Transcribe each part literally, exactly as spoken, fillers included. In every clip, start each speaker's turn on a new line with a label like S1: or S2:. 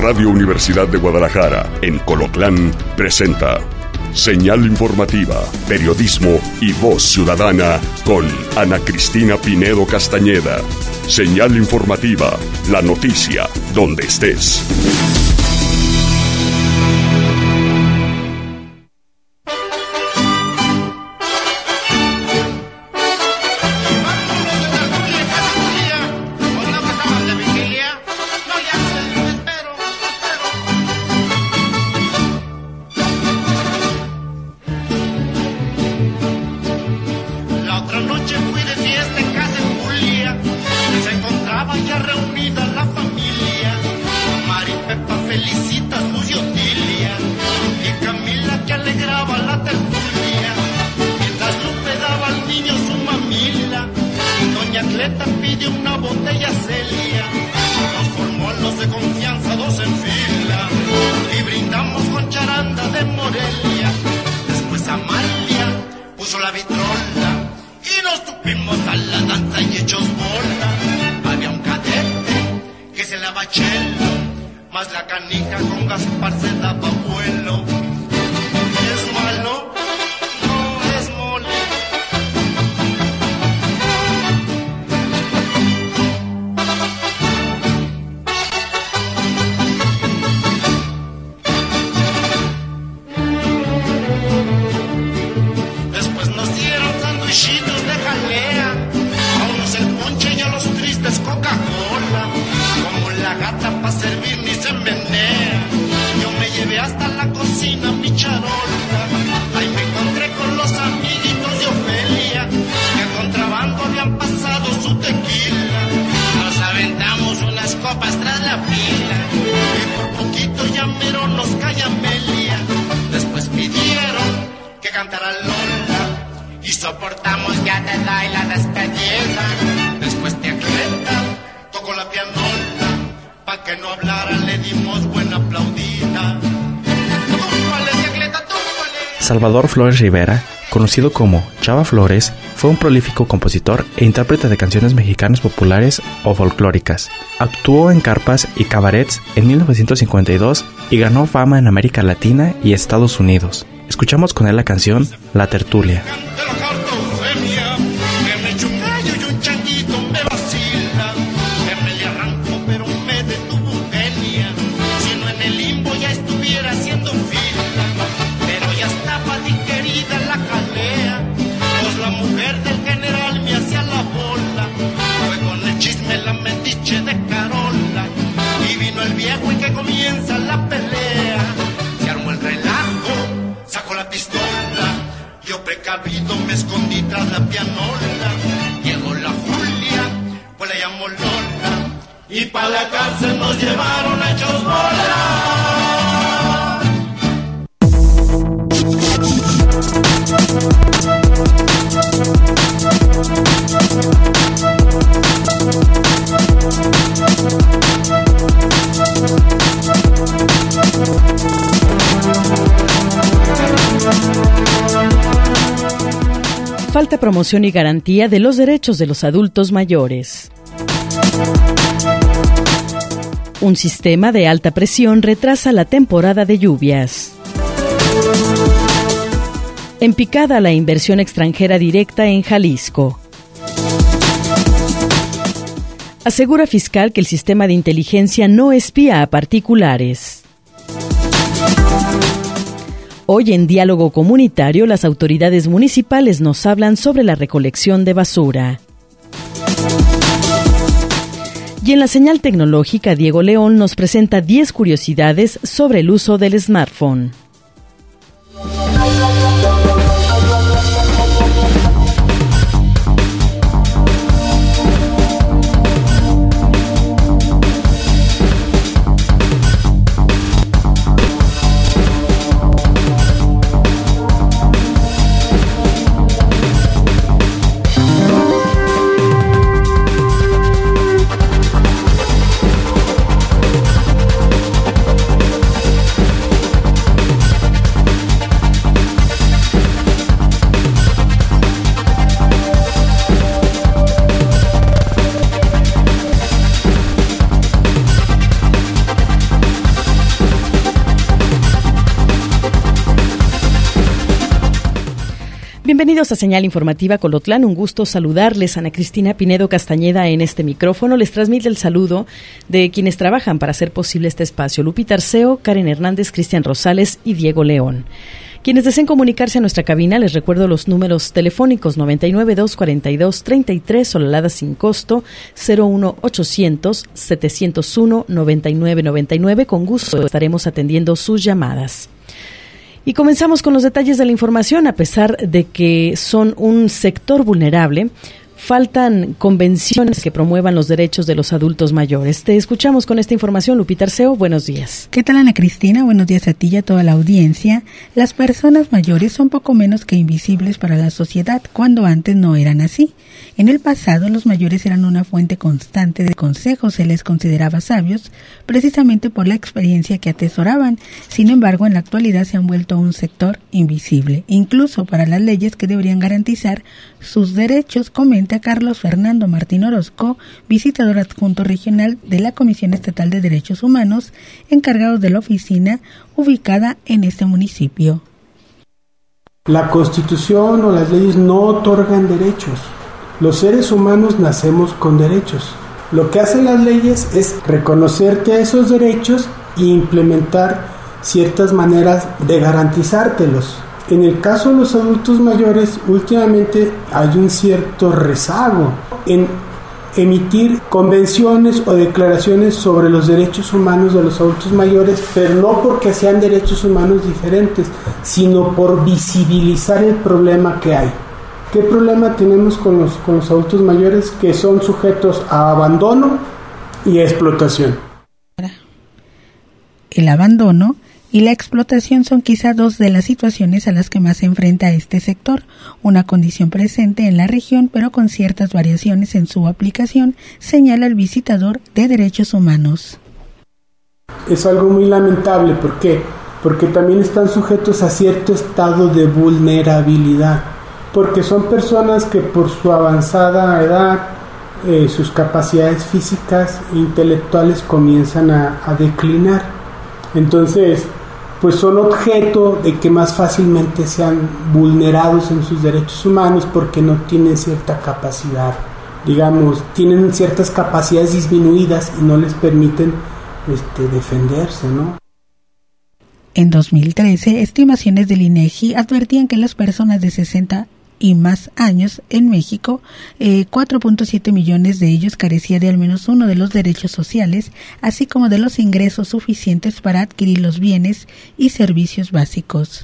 S1: Radio Universidad de Guadalajara, en Colotlán, presenta Señal Informativa, Periodismo y Voz Ciudadana con Ana Cristina Pinedo Castañeda. Señal Informativa, la noticia donde estés.
S2: Salvador Flores Rivera, conocido como Chava Flores, fue un prolífico compositor e intérprete de canciones mexicanas populares o folclóricas. Actuó en carpas y cabarets en mil novecientos cincuenta y dos y ganó fama en América Latina y Estados Unidos. Escuchamos con él la canción La Tertulia.
S3: Precavido me escondí tras la pianola. Llegó la Julia, pues la llamó Lola, y pa' la cárcel nos llevaron a hechos
S4: Falta promoción y garantía de los derechos de los adultos mayores. Un sistema de alta presión retrasa la temporada de lluvias. En picada la inversión extranjera directa en Jalisco. Asegura fiscal que el sistema de inteligencia no espía a particulares. Hoy en Diálogo Comunitario, las autoridades municipales nos hablan sobre la recolección de basura. Y en la señal tecnológica, Diego León nos presenta diez curiosidades sobre el uso del smartphone. Bienvenidos a Señal Informativa Colotlán, un gusto saludarles. Ana Cristina Pinedo Castañeda en este micrófono les transmite el saludo de quienes trabajan para hacer posible este espacio: Lupita Arceo, Karen Hernández, Cristian Rosales y Diego León. Quienes deseen comunicarse a nuestra cabina, les recuerdo los números telefónicos noventa y nueve, doscientos cuarenta y dos, treinta y tres, Solalada sin costo, cero uno ochocientos, setecientos uno, noventa y nueve noventa y nueve. Con gusto estaremos atendiendo sus llamadas. Y comenzamos con los detalles de la información. A pesar de que son un sector vulnerable, faltan convenciones que promuevan los derechos de los adultos mayores. Te escuchamos con esta información, Lupita Arceo. Buenos días.
S5: ¿Qué tal, Ana Cristina? Buenos días a ti y a toda la audiencia. Las personas mayores son poco menos que invisibles para la sociedad, cuando antes no eran así. En el pasado, los mayores eran una fuente constante de consejos, se les consideraba sabios, precisamente por la experiencia que atesoraban. Sin embargo, en la actualidad se han vuelto un sector invisible, incluso para las leyes que deberían garantizar sus derechos, comenta Carlos Fernando Martín Orozco, visitador adjunto regional de la Comisión Estatal de Derechos Humanos, encargado de la oficina ubicada en este municipio.
S6: La Constitución o las leyes no otorgan derechos. Los seres humanos nacemos con derechos. Lo que hacen las leyes es reconocerte esos derechos e implementar ciertas maneras de garantizártelos. En el caso de los adultos mayores, últimamente hay un cierto rezago en emitir convenciones o declaraciones sobre los derechos humanos de los adultos mayores, pero no porque sean derechos humanos diferentes, sino por visibilizar el problema que hay. ¿Qué problema tenemos con los, con los adultos mayores? Que son sujetos a abandono y a explotación.
S5: El abandono y la explotación son quizá dos de las situaciones a las que más se enfrenta este sector, una condición presente en la región, pero con ciertas variaciones en su aplicación, señala el visitador de Derechos Humanos.
S6: Es algo muy lamentable. ¿Por qué? Porque también están sujetos a cierto estado de vulnerabilidad, porque son personas que por su avanzada edad, eh, sus capacidades físicas e intelectuales comienzan a, a declinar. Entonces, pues son objeto de que más fácilmente sean vulnerados en sus derechos humanos porque no tienen cierta capacidad, digamos, tienen ciertas capacidades disminuidas y no les permiten este, defenderse, ¿no?
S5: En dos mil trece, estimaciones del INEGI advertían que las personas de sesenta y más años en México, eh, cuatro punto siete millones de ellos carecía de al menos uno de los derechos sociales, así como de los ingresos suficientes para adquirir los bienes y servicios básicos.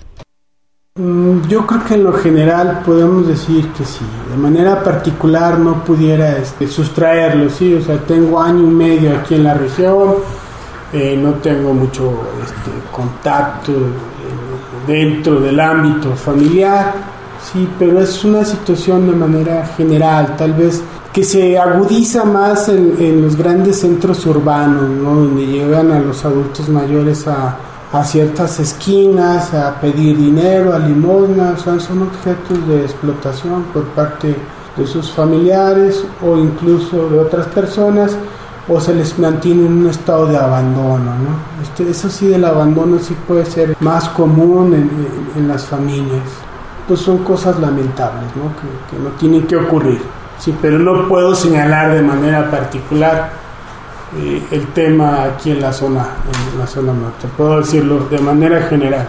S6: Yo creo que en lo general podemos decir que sí, de manera particular no pudiera este, sustraerlo, sí, o sea, tengo año y medio aquí en la región, eh, no tengo mucho este, contacto eh, dentro del ámbito familiar. Sí, pero es una situación de manera general, tal vez que se agudiza más en, en los grandes centros urbanos, ¿no? Donde llegan a los adultos mayores a, a ciertas esquinas a pedir dinero, a limosna, o sea, son objetos de explotación por parte de sus familiares o incluso de otras personas, o se les mantiene en un estado de abandono, ¿no? Este, eso sí, del abandono sí puede ser más común en, en, en las familias. Pues son cosas lamentables, ¿no? Que, que no tienen que ocurrir. Sí, pero no puedo señalar de manera particular eh, el tema aquí en la zona, en la zona norte. Puedo decirlo de manera general.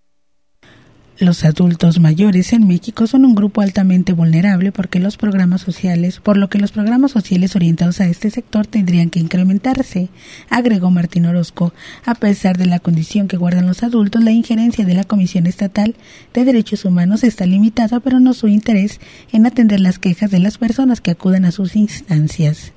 S5: Los adultos mayores en México son un grupo altamente vulnerable porque los programas sociales, por lo que los programas sociales orientados a este sector tendrían que incrementarse, agregó Martín Orozco. A pesar de la condición que guardan los adultos, la injerencia de la Comisión Estatal de Derechos Humanos está limitada, pero no su interés en atender las quejas de las personas que acuden a sus instancias.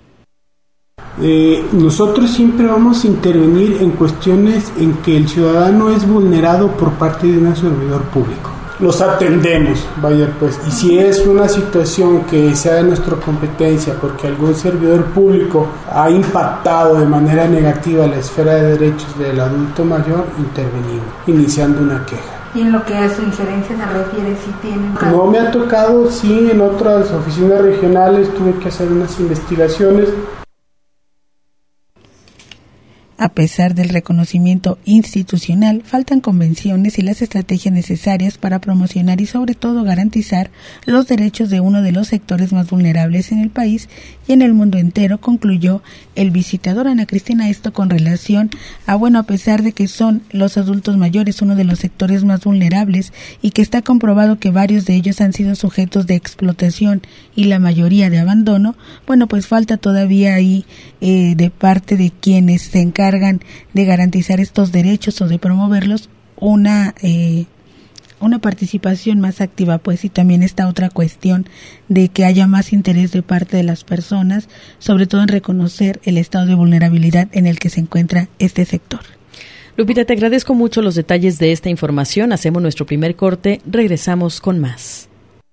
S6: Eh, nosotros siempre vamos a intervenir en cuestiones en que el ciudadano es vulnerado por parte de un servidor público. Los atendemos, vaya pues, y si es una situación que sea de nuestra competencia porque algún servidor público ha impactado de manera negativa la esfera de derechos del adulto mayor, intervenimos, iniciando una queja.
S7: ¿Y en lo que a su injerencia se refiere, si tienen?
S6: No me ha tocado, sí, en otras oficinas regionales tuve que hacer unas investigaciones.
S5: A pesar del reconocimiento institucional, faltan convenciones y las estrategias necesarias para promocionar y sobre todo garantizar los derechos de uno de los sectores más vulnerables en el país y en el mundo entero, concluyó el visitador. Ana Cristina, esto con relación a, bueno, a pesar de que son los adultos mayores uno de los sectores más vulnerables y que está comprobado que varios de ellos han sido sujetos de explotación y la mayoría de abandono, bueno, pues falta todavía ahí eh, de parte de quienes se encargan de garantizar estos derechos o de promoverlos una eh, una participación más activa, pues, y también esta otra cuestión de que haya más interés de parte de las personas, sobre todo en reconocer el estado de vulnerabilidad en el que se encuentra este sector.
S4: Lupita, te agradezco mucho los detalles de esta información. Hacemos nuestro primer corte, regresamos con más.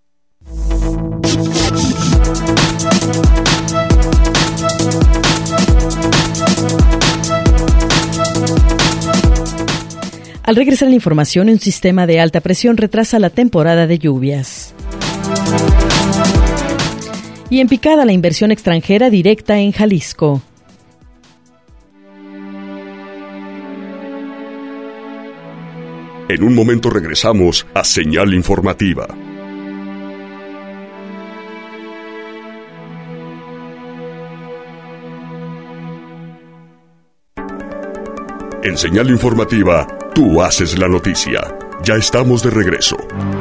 S4: Al regresar a la información, un sistema de alta presión retrasa la temporada de lluvias. Y en picada la inversión extranjera directa en Jalisco.
S1: En un momento regresamos a Señal Informativa. En Señal Informativa, tú haces la noticia. Ya estamos de regreso.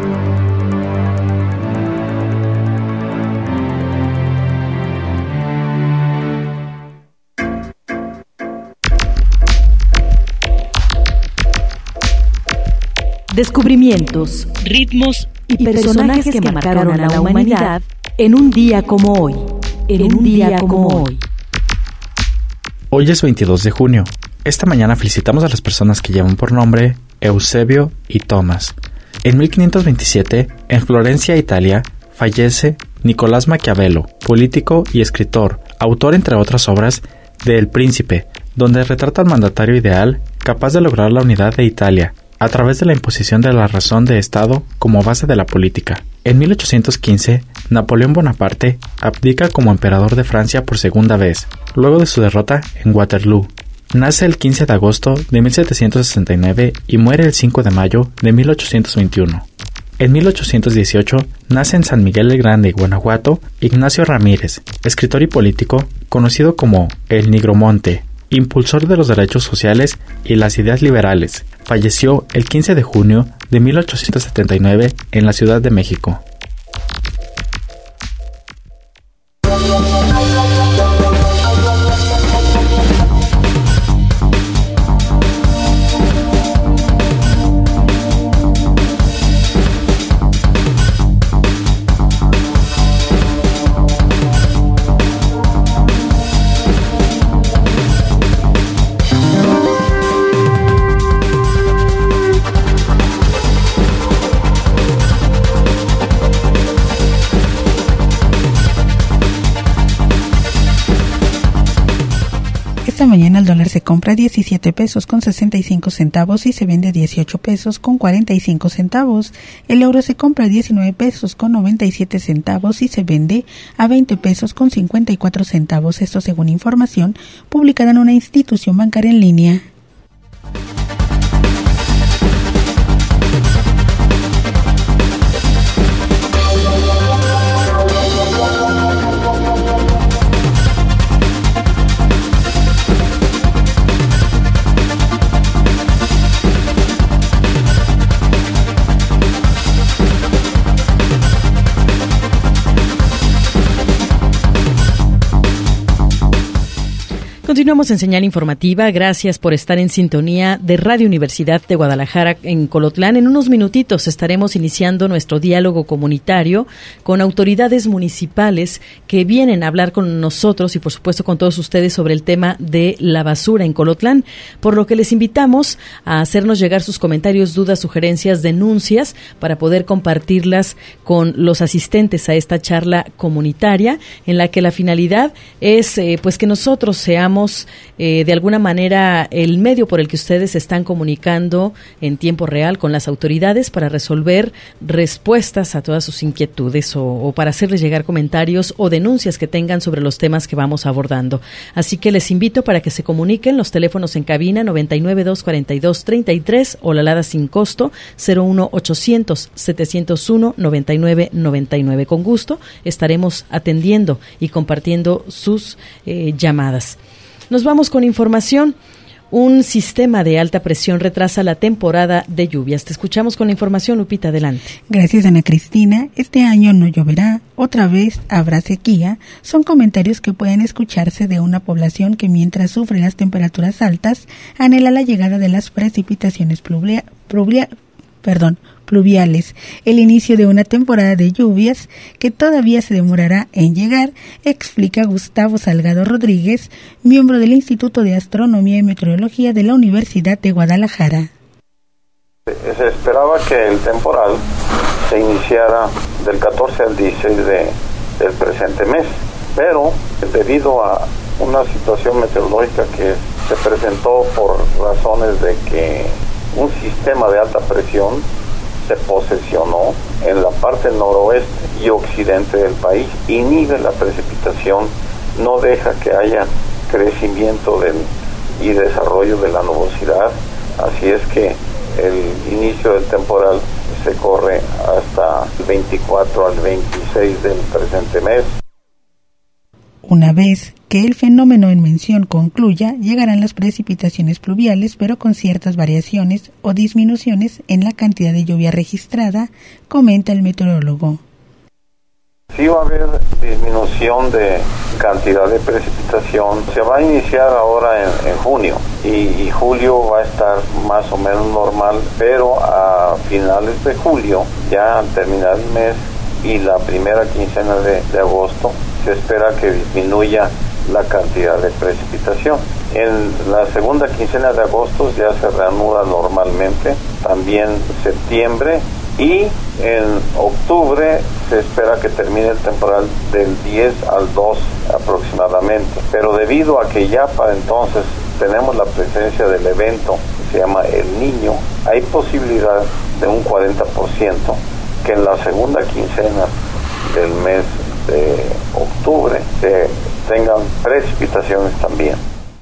S4: Descubrimientos, ritmos y personajes que marcaron a la humanidad en un día como hoy. En un día como hoy.
S2: Hoy es veintidós de junio. Esta mañana felicitamos a las personas que llevan por nombre Eusebio y Tomás. En mil quinientos veintisiete, en Florencia, Italia, fallece Nicolás Maquiavelo, político y escritor, autor entre otras obras de El Príncipe, donde retrata al mandatario ideal capaz de lograr la unidad de Italia a través de la imposición de la razón de Estado como base de la política. En mil ochocientos quince, Napoleón Bonaparte abdica como emperador de Francia por segunda vez, luego de su derrota en Waterloo. Nace el quince de agosto de mil setecientos sesenta y nueve y muere el cinco de mayo de mil ochocientos veintiuno. En mil ochocientos dieciocho nace en San Miguel el Grande, Guanajuato, Ignacio Ramírez, escritor y político conocido como el Nigromonte, impulsor de los derechos sociales y las ideas liberales. Falleció el quince de junio de mil ochocientos setenta y nueve en la Ciudad de México.
S5: Esta mañana el dólar se compra a diecisiete pesos con sesenta y cinco centavos y se vende a dieciocho pesos con cuarenta y cinco centavos. El euro se compra a diecinueve pesos con noventa y siete centavos y se vende a veinte pesos con cincuenta y cuatro centavos. Esto según información publicada en una institución bancaria en línea.
S4: Continuamos en Señal Informativa. Gracias por estar en sintonía de Radio Universidad de Guadalajara en Colotlán. En unos minutitos estaremos iniciando nuestro diálogo comunitario con autoridades municipales que vienen a hablar con nosotros y, por supuesto, con todos ustedes sobre el tema de la basura en Colotlán, por lo que les invitamos a hacernos llegar sus comentarios, dudas, sugerencias, denuncias para poder compartirlas con los asistentes a esta charla comunitaria, en la que la finalidad es eh, pues que nosotros seamos tengamos eh, de alguna manera el medio por el que ustedes se están comunicando en tiempo real con las autoridades para resolver respuestas a todas sus inquietudes o, o para hacerles llegar comentarios o denuncias que tengan sobre los temas que vamos abordando. Así que les invito para que se comuniquen. Los teléfonos en cabina noventa y nueve, dos cuarenta y dos, treinta y tres o la alada sin costo cero uno ochocientos, setecientos uno, noventa y nueve noventa y nueve. Con gusto estaremos atendiendo y compartiendo sus eh, llamadas. Nos vamos con información. Un sistema de alta presión retrasa la temporada de lluvias. Te escuchamos con la información, Lupita, adelante.
S5: Gracias, Ana Cristina. Este año no lloverá, otra vez habrá sequía. Son comentarios que pueden escucharse de una población que mientras sufre las temperaturas altas, anhela la llegada de las precipitaciones pluvia, pluvia, perdón, pluviales, el inicio de una temporada de lluvias que todavía se demorará en llegar, explica Gustavo Salgado Rodríguez, miembro del Instituto de Astronomía y Meteorología de la Universidad de Guadalajara.
S8: Se esperaba que el temporal se iniciara del catorce al dieciséis de, del presente mes, pero debido a una situación meteorológica que se presentó por razones de que un sistema de alta presión se posesionó en la parte noroeste y occidente del país, inhibe la precipitación, no deja que haya crecimiento del, y desarrollo de la nubosidad, así es que el inicio del temporal se corre hasta el veinticuatro al veintiséis del presente mes.
S5: Una vez que el fenómeno en mención concluya, llegarán las precipitaciones pluviales, pero con ciertas variaciones o disminuciones en la cantidad de lluvia registrada, comenta el meteorólogo.
S8: Sí va a haber disminución de cantidad de precipitación. Se va a iniciar ahora en, en junio y, y julio va a estar más o menos normal, pero a finales de julio, ya al terminar el mes y la primera quincena de, de agosto, se espera que disminuya la cantidad de precipitación. En la segunda quincena de agosto ya se reanuda normalmente, también septiembre, y en octubre se espera que termine el temporal del diez al dos aproximadamente. Pero debido a que ya para entonces tenemos la presencia del evento que se llama El Niño, hay posibilidad de un cuarenta por ciento que en la segunda quincena del mes de octubre se tengan precipitaciones también.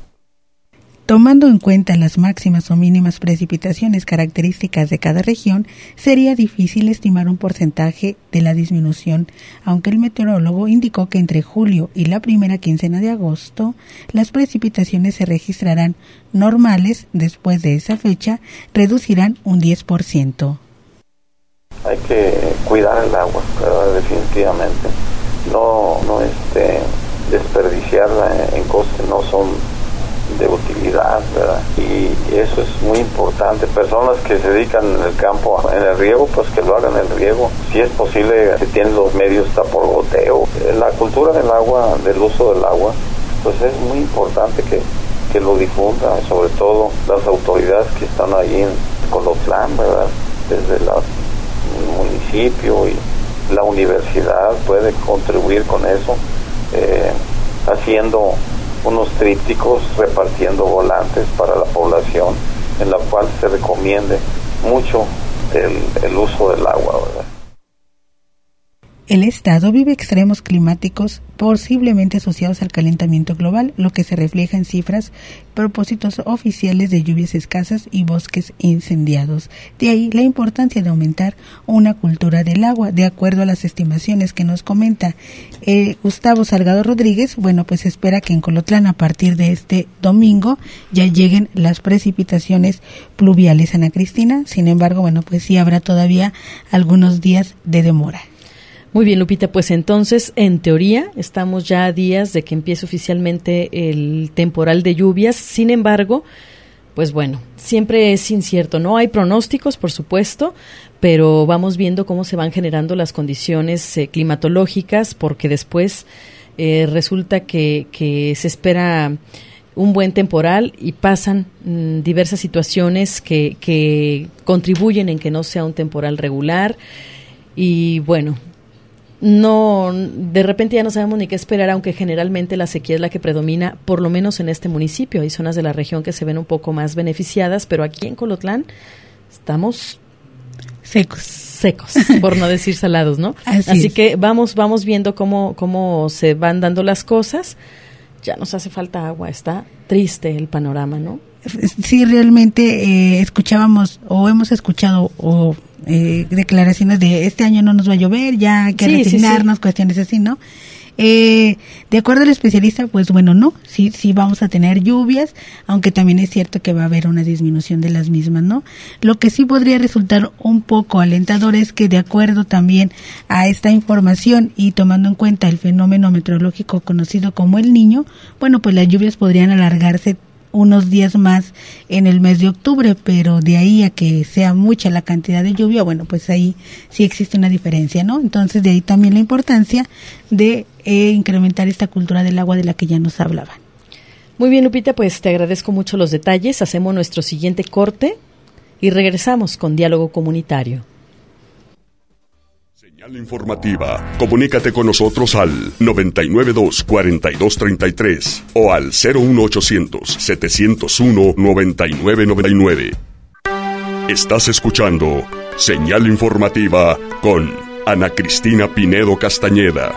S5: Tomando en cuenta las máximas o mínimas precipitaciones características de cada región, sería difícil estimar un porcentaje de la disminución, aunque el meteorólogo indicó que entre julio y la primera quincena de agosto, las precipitaciones se registrarán normales. Después de esa fecha, reducirán un diez por ciento.
S8: Hay que cuidar el agua, ¿verdad? Definitivamente. No, no este, desperdiciarla en cosas que no son de utilidad, ¿verdad? Y eso es muy importante. Personas que se dedican en el campo, en el riego, pues que lo hagan en el riego. Si es posible, si tienen los medios, está por goteo. La cultura del agua, del uso del agua, pues es muy importante que, que lo difundan, sobre todo las autoridades que están ahí en Colotlán, ¿verdad? Desde la, el municipio y la universidad puede contribuir con eso, eh, haciendo unos trípticos, repartiendo volantes para la población, en la cual se recomiende mucho el, el uso del agua, ¿verdad?
S5: El Estado vive extremos climáticos posiblemente asociados al calentamiento global, lo que se refleja en cifras, propósitos oficiales de lluvias escasas y bosques incendiados. De ahí la importancia de aumentar una cultura del agua, de acuerdo a las estimaciones que nos comenta eh, Gustavo Salgado Rodríguez. Bueno, pues se espera que en Colotlán a partir de este domingo ya lleguen las precipitaciones pluviales, Ana Cristina. Sin embargo, bueno, pues sí habrá todavía algunos días de demora.
S4: Muy bien, Lupita, pues entonces, en teoría, estamos ya a días de que empiece oficialmente el temporal de lluvias. Sin embargo, pues bueno, siempre es incierto. No hay pronósticos, por supuesto, pero vamos viendo cómo se van generando las condiciones eh, climatológicas, porque después eh, resulta que, que se espera un buen temporal y pasan mmm, diversas situaciones que, que contribuyen en que no sea un temporal regular. Y bueno, no, de repente ya no sabemos ni qué esperar, aunque generalmente la sequía es la que predomina, por lo menos en este municipio. Hay zonas de la región que se ven un poco más beneficiadas, pero aquí en Colotlán estamos
S5: secos,
S4: secos, por no decir salados, ¿no?
S5: Así,
S4: Así
S5: es.
S4: que vamos, vamos viendo cómo, cómo se van dando las cosas. Ya nos hace falta agua, está triste el panorama, ¿no?
S5: Sí, realmente eh, escuchábamos o hemos escuchado o eh, declaraciones de este año no nos va a llover, ya hay que
S4: Sí,
S5: resignarnos,
S4: sí, sí.
S5: cuestiones así, ¿no? Eh, de acuerdo al especialista, pues bueno, no, sí, sí vamos a tener lluvias, aunque también es cierto que va a haber una disminución de las mismas, ¿no? Lo que sí podría resultar un poco alentador es que de acuerdo también a esta información y tomando en cuenta el fenómeno meteorológico conocido como el Niño, bueno, pues las lluvias podrían alargarse unos días más en el mes de octubre, pero de ahí a que sea mucha la cantidad de lluvia, bueno, pues ahí sí existe una diferencia, ¿no? Entonces de ahí también la importancia de eh, incrementar esta cultura del agua de la que ya nos hablaban.
S4: Muy bien, Lupita, pues te agradezco mucho los detalles. Hacemos nuestro siguiente corte y regresamos con Diálogo Comunitario.
S1: Señal informativa. Comunícate con nosotros al noventa y nueve dos, cuarenta y dos treinta y tres o al cero uno ochocientos, setecientos uno, noventa y nueve noventa y nueve. Estás escuchando Señal informativa con Ana Cristina Pinedo Castañeda.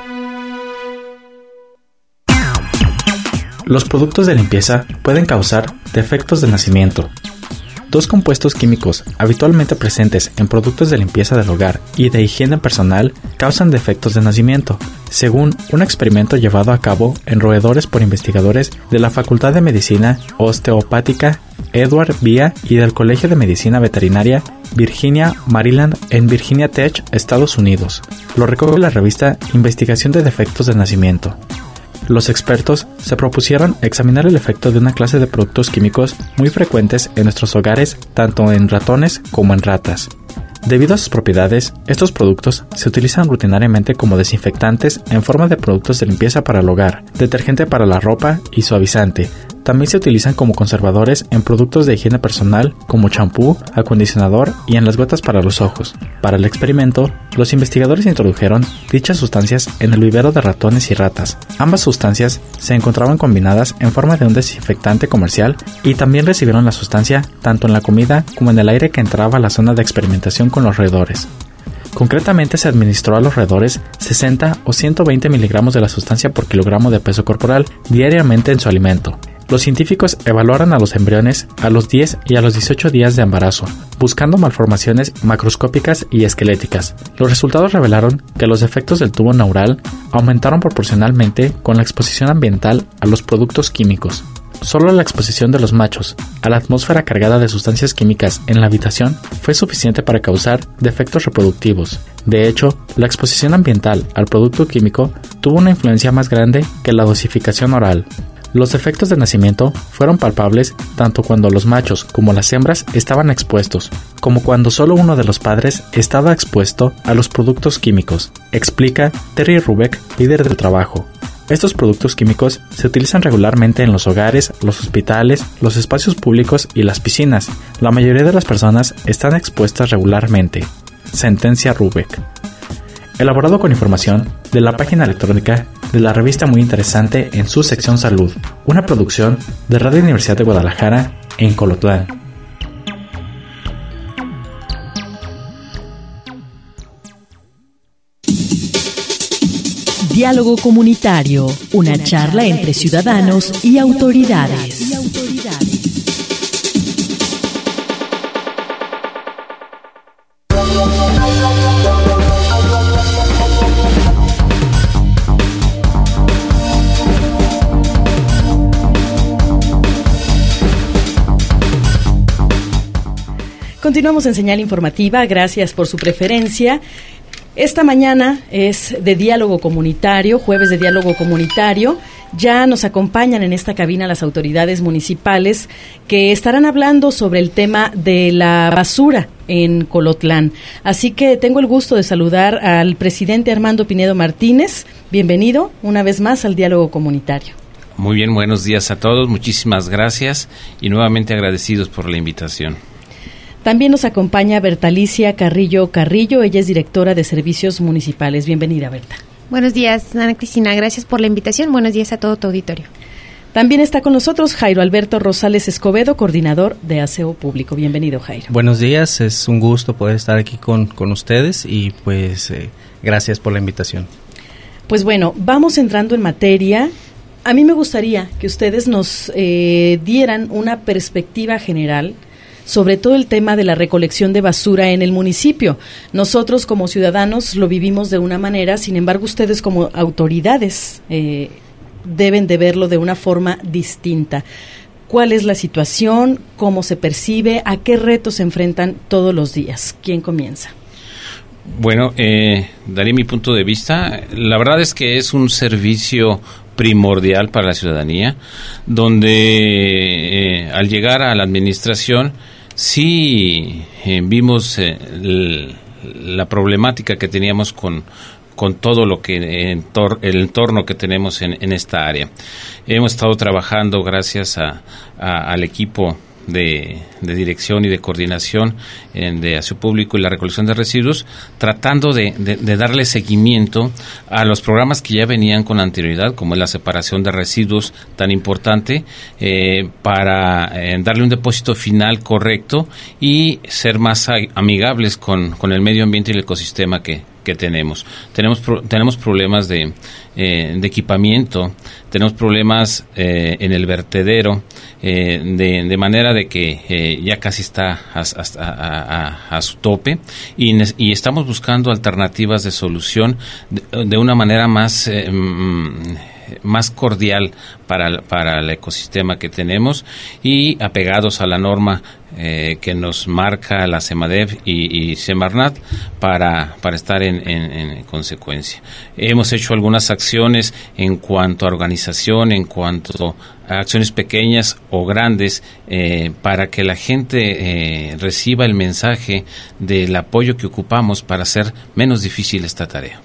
S2: Los productos de limpieza pueden causar defectos de nacimiento. Dos compuestos químicos habitualmente presentes en productos de limpieza del hogar y de higiene personal causan defectos de nacimiento, según un experimento llevado a cabo en roedores por investigadores de la Facultad de Medicina Osteopática Edward Via y del Colegio de Medicina Veterinaria Virginia Maryland en Virginia Tech, Estados Unidos. Lo recoge la revista Investigación de Defectos de Nacimiento. Los expertos se propusieron examinar el efecto de una clase de productos químicos muy frecuentes en nuestros hogares, tanto en ratones como en ratas. Debido a sus propiedades, estos productos se utilizan rutinariamente como desinfectantes en forma de productos de limpieza para el hogar, detergente para la ropa y suavizante. También se utilizan como conservadores en productos de higiene personal como champú, acondicionador y en las gotas para los ojos. Para el experimento, los investigadores introdujeron dichas sustancias en el vivero de ratones y ratas. Ambas sustancias se encontraban combinadas en forma de un desinfectante comercial y también recibieron la sustancia tanto en la comida como en el aire que entraba a la zona de experimentación con los roedores. Concretamente se administró a los roedores sesenta o ciento veinte miligramos de la sustancia por kilogramo de peso corporal diariamente en su alimento. Los científicos evaluaron a los embriones a los diez y a los dieciocho días de embarazo, buscando malformaciones macroscópicas y esqueléticas. Los resultados revelaron que los efectos del tubo neural aumentaron proporcionalmente con la exposición ambiental a los productos químicos. Solo la exposición de los machos a la atmósfera cargada de sustancias químicas en la habitación fue suficiente para causar defectos reproductivos. De hecho, la exposición ambiental al producto químico tuvo una influencia más grande que la dosificación oral. Los efectos de nacimiento fueron palpables tanto cuando los machos como las hembras estaban expuestos, como cuando solo uno de los padres estaba expuesto a los productos químicos, explica Terry Rubeck, líder del trabajo. Estos productos químicos se utilizan regularmente en los hogares, los hospitales, los espacios públicos y las piscinas. La mayoría de las personas están expuestas regularmente. Sentencia Rubeck. Elaborado con información de la página electrónica de la revista Muy Interesante en su sección Salud, una producción de Radio Universidad de Guadalajara en Colotlán.
S4: Diálogo Comunitario, una charla entre ciudadanos y autoridades. Continuamos en Señal Informativa, gracias por su preferencia. Esta mañana es de Diálogo Comunitario, jueves de Diálogo Comunitario. Ya nos acompañan en esta cabina las autoridades municipales que estarán hablando sobre el tema de la basura en Colotlán. Así que tengo el gusto de saludar al presidente Armando Pinedo Martínez. Bienvenido una vez más al Diálogo Comunitario.
S9: Muy bien, buenos días a todos, muchísimas gracias y nuevamente agradecidos por la invitación.
S4: También nos acompaña Bertalicia Carrillo Carrillo, ella es directora de Servicios Municipales. Bienvenida, Berta.
S9: Buenos días, Ana Cristina, gracias por la invitación. Buenos días a todo tu auditorio.
S4: También está con nosotros Jairo Alberto Rosales Escobedo, coordinador de Aseo Público. Bienvenido, Jairo.
S2: Buenos días, es un gusto poder estar aquí con, con ustedes y pues eh, gracias por la invitación.
S4: Pues bueno, vamos entrando en materia. A mí me gustaría que ustedes nos eh, dieran una perspectiva general sobre todo el tema de la recolección de basura en el municipio. Nosotros como ciudadanos lo vivimos de una manera, sin embargo ustedes como autoridades eh, deben de verlo de una forma distinta. ¿Cuál es la situación? ¿Cómo se percibe? ¿A qué retos se enfrentan todos los días? ¿Quién comienza?
S10: Bueno, eh, daré mi punto de vista. La verdad es que es un servicio primordial para la ciudadanía, donde eh, al llegar a la administración sí eh, vimos eh, el, la problemática que teníamos con con todo lo que entor, el entorno que tenemos en, en esta área. Hemos estado trabajando gracias a, a, al equipo de, de dirección y de coordinación en, de Aseo Público y la recolección de residuos, tratando de, de, de darle seguimiento a los programas que ya venían con anterioridad, como es la separación de residuos tan importante, eh, para eh, darle un depósito final correcto y ser más amigables con, con el medio ambiente y el ecosistema que que tenemos. Tenemos pro, tenemos problemas de, eh, de equipamiento, tenemos problemas eh, en el vertedero, eh, de, de manera de que eh, ya casi está a, a, a, a su tope y, y estamos buscando alternativas de solución de, de una manera más eh, más cordial para, para el ecosistema que tenemos y apegados a la norma eh, que nos marca la CEMADEF y, y Semarnat para, para estar en, en, en consecuencia. Hemos hecho algunas acciones en cuanto a organización, en cuanto a acciones pequeñas o grandes eh, para que la gente eh, reciba el mensaje del apoyo que ocupamos para hacer menos difícil esta tarea.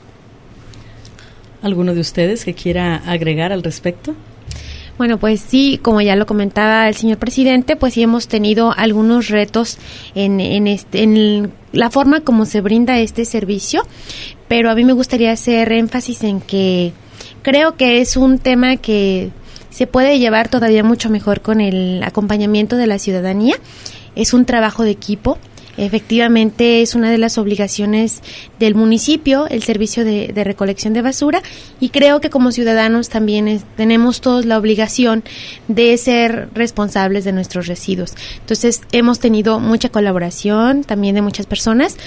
S4: ¿Alguno de ustedes que quiera agregar al respecto?
S9: Bueno, pues sí, como ya lo comentaba el señor presidente, pues sí hemos tenido algunos retos en, en, este, en la forma como se brinda este servicio, pero a mí me gustaría hacer énfasis en que creo que es un tema que se puede llevar todavía mucho mejor con el acompañamiento de la ciudadanía. Es un trabajo de equipo. Efectivamente, es una de las obligaciones del municipio, el servicio de, de recolección de basura, y creo que como ciudadanos también es, tenemos todos la obligación de ser responsables de nuestros residuos. Entonces, hemos tenido mucha colaboración también de muchas personas.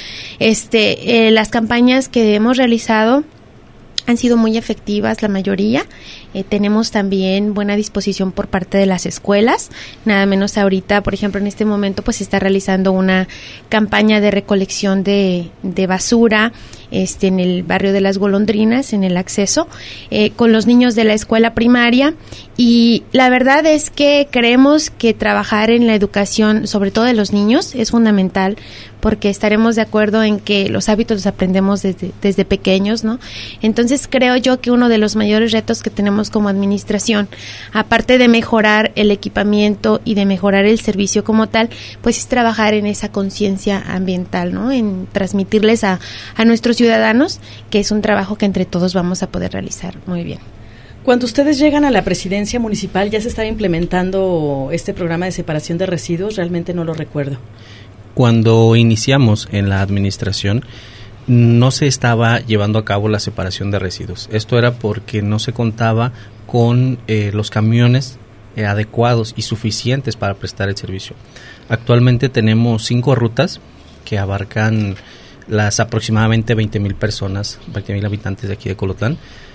S9: Este, eh, las campañas que hemos realizado han sido muy efectivas, la mayoría. Eh, tenemos también buena disposición por parte de las escuelas, nada menos ahorita, por ejemplo, en este momento pues se está realizando una campaña de recolección de, de basura este, en el barrio de Las Golondrinas, en el acceso, eh, con los niños de la escuela primaria, y la verdad es que creemos que trabajar en la educación, sobre todo de los niños, es fundamental, porque estaremos de acuerdo en que los hábitos los aprendemos desde, desde pequeños, ¿no? Entonces creo yo que uno de los mayores retos que tenemos como administración, aparte de mejorar el equipamiento y de mejorar el servicio como tal, pues es trabajar en esa conciencia ambiental, ¿no? En transmitirles a, a nuestros ciudadanos que es un trabajo que entre todos vamos a poder realizar muy bien.
S4: Cuando ustedes llegan a la presidencia municipal, ¿ya se estaba implementando este programa de separación de residuos? Realmente no lo recuerdo.
S2: Cuando iniciamos en la administración, no se estaba llevando a cabo la separación de residuos. Esto era porque no se contaba con eh, los camiones eh, adecuados y suficientes para prestar el servicio. Actualmente tenemos cinco rutas que abarcan las aproximadamente veinte mil personas, veinte mil habitantes de aquí de Colotlán,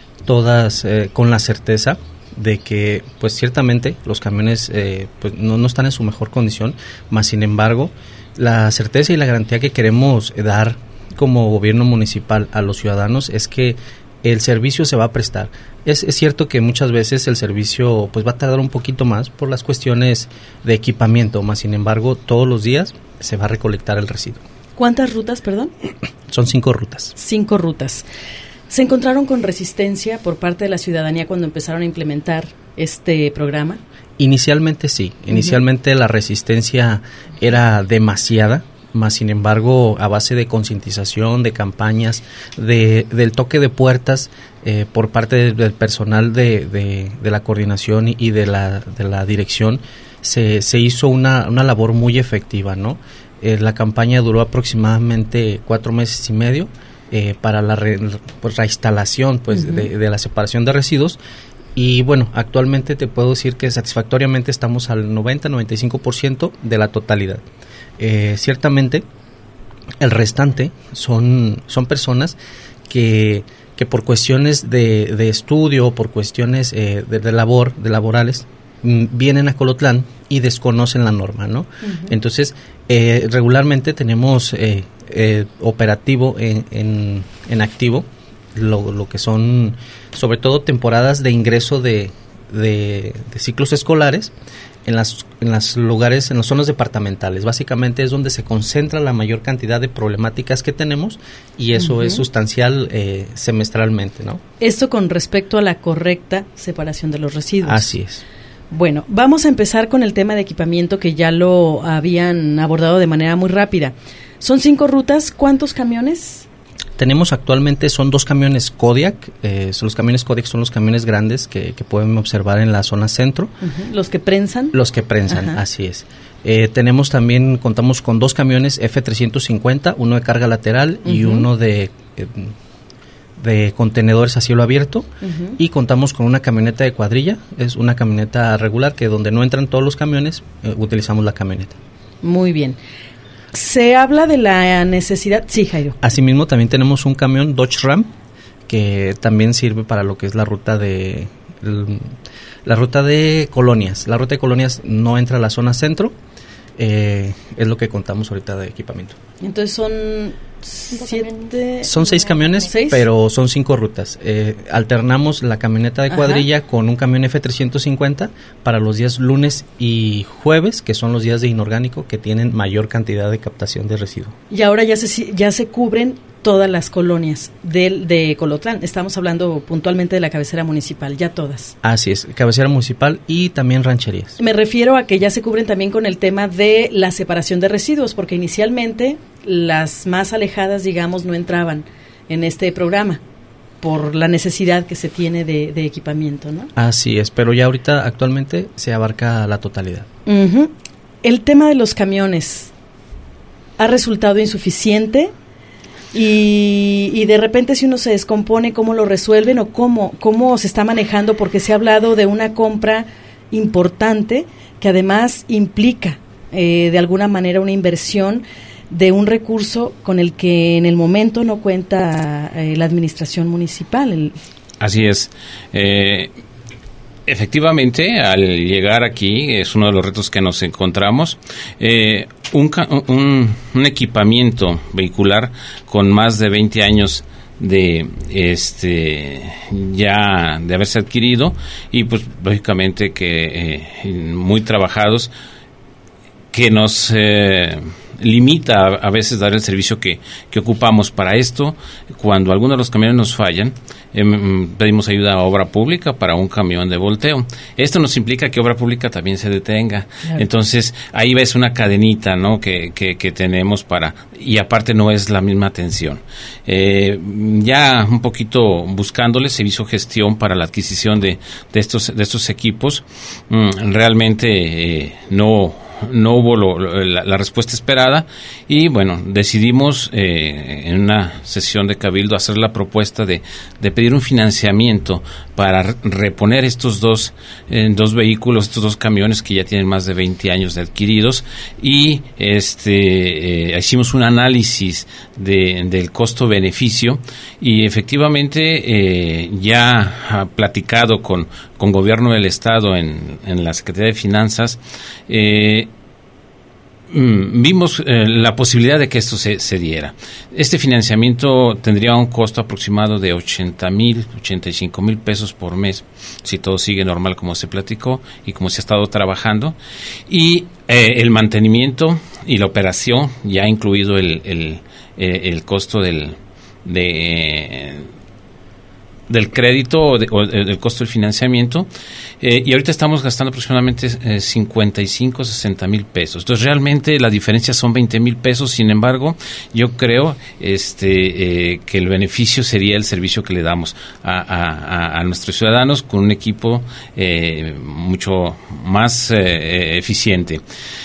S2: todas eh, con la certeza de que pues ciertamente los camiones eh, pues no, no están en su mejor condición, mas sin embargo la certeza y la garantía que queremos eh, dar como gobierno municipal a los ciudadanos es que el servicio se va a prestar. Es, es cierto que muchas veces el servicio pues va a tardar un poquito más por las cuestiones de equipamiento, más sin embargo todos los días se va a recolectar el residuo.
S4: ¿Cuántas rutas, perdón?
S2: Son cinco rutas.
S4: Cinco rutas. ¿Se encontraron con resistencia por parte de la ciudadanía cuando empezaron a implementar este programa?
S2: Inicialmente sí, inicialmente uh-huh. la resistencia era demasiada, más sin embargo a base de concientización, de campañas, de del toque de puertas eh, por parte de, del personal de, de, de la coordinación y, y de la de la dirección, se, se hizo una, una labor muy efectiva, ¿no? Eh, la campaña duró aproximadamente cuatro meses y medio eh, para la re, pues, reinstalación pues, uh-huh. de, de la separación de residuos. Y bueno, actualmente te puedo decir que satisfactoriamente estamos al noventa a noventa y cinco por ciento de la totalidad. Eh, ciertamente, el restante son, son personas que, que por cuestiones de, de estudio, por cuestiones eh, de, de labor, de laborales, m- vienen a Colotlán y desconocen la norma, ¿no? Uh-huh. Entonces, eh, regularmente tenemos eh, eh, operativo en, en, en activo, Lo, lo que son sobre todo temporadas de ingreso de, de, de ciclos escolares en las en las lugares, en las zonas departamentales. Básicamente es donde se concentra la mayor cantidad de problemáticas que tenemos y eso uh-huh. es sustancial eh, semestralmente, ¿no?
S4: Esto con respecto a la correcta separación de los residuos.
S2: Así es.
S4: Bueno, vamos a empezar con el tema de equipamiento que ya lo habían abordado de manera muy rápida. Son cinco rutas, ¿cuántos camiones?
S2: Tenemos actualmente, son dos camiones Kodiak, eh, son los camiones Kodiak son los camiones grandes que, que pueden observar en la zona centro.
S4: Uh-huh. ¿Los que prensan?
S2: Los que prensan,
S4: Ajá.
S2: así es. Eh, tenemos también, contamos con dos camiones F trescientos cincuenta, uno de carga lateral uh-huh. y uno de, eh, de contenedores a cielo abierto. Uh-huh. Y contamos con una camioneta de cuadrilla, es una camioneta regular que donde no entran todos los camiones, eh, utilizamos la camioneta.
S4: Muy bien. Se habla de la necesidad... Sí, Jairo.
S2: Asimismo, también tenemos un camión Dodge Ram que también sirve para lo que es la ruta de la ruta de colonias. La ruta de colonias no entra a la zona centro, eh, es lo que contamos ahorita de equipamiento.
S4: Entonces son siete...
S2: Son seis camiones, ¿Seis? pero son cinco rutas. Eh, alternamos la camioneta de cuadrilla Ajá. con un camión F trescientos cincuenta para los días lunes y jueves, que son los días de inorgánico que tienen mayor cantidad de captación de residuo.
S4: Y ahora ya se, ya se cubren todas las colonias de, de Colotlán. Estamos hablando puntualmente de la cabecera municipal, ya todas.
S2: Así es, cabecera municipal y también rancherías.
S4: Me refiero a que ya se cubren también con el tema de la separación de residuos, porque inicialmente las más alejadas, digamos, no entraban en este programa por la necesidad que se tiene de, de equipamiento, ¿no?
S2: Así es, pero ya ahorita actualmente se abarca la totalidad.
S4: Uh-huh. El tema de los camiones ha resultado insuficiente. Y, y de repente si uno se descompone, ¿cómo lo resuelven o cómo, cómo se está manejando? Porque se ha hablado de una compra importante que además implica eh, de alguna manera una inversión de un recurso con el que en el momento no cuenta eh, la administración municipal. El...
S10: Así es. Eh, efectivamente, al llegar aquí, es uno de los retos que nos encontramos, eh, un, un, un equipamiento vehicular con más de veinte años de este ya de haberse adquirido y pues lógicamente que eh, muy trabajados, que nos eh, limita a, a veces dar el servicio que, que ocupamos. Para esto, cuando algunos de los camiones nos fallan, eh, pedimos ayuda a Obra Pública para un camión de volteo. Esto nos implica que Obra Pública también se detenga. Claro. Entonces, ahí ves una cadenita, ¿no?, que, que, que tenemos para... Y aparte no es la misma atención. Eh, ya un poquito buscándole, se hizo gestión para la adquisición de, de, estos, de estos equipos. Mm, realmente eh, no... no hubo lo, la, la respuesta esperada y bueno, decidimos eh, en una sesión de cabildo hacer la propuesta de, de pedir un financiamiento para reponer estos dos, eh, dos vehículos, estos dos camiones que ya tienen más de veinte años de adquiridos y este eh, hicimos un análisis de, del costo-beneficio y efectivamente eh, ya ha platicado con, con Gobierno del Estado en, en la Secretaría de Finanzas. eh, Vimos eh, la posibilidad de que esto se, se diera. Este financiamiento tendría un costo aproximado de ochenta mil, ochenta y cinco mil pesos por mes, si todo sigue normal como se platicó y como se ha estado trabajando. Y eh, el mantenimiento y la operación, ya incluido el, el, eh, el costo del, de, del crédito o, de, o del costo del financiamiento, eh, y ahorita estamos gastando aproximadamente eh, cincuenta y cinco, sesenta mil pesos. Entonces realmente la diferencia son veinte mil pesos. Sin embargo, yo creo este eh, que el beneficio sería el servicio que le damos a, a, a nuestros ciudadanos con un equipo eh, mucho más eh, eficiente.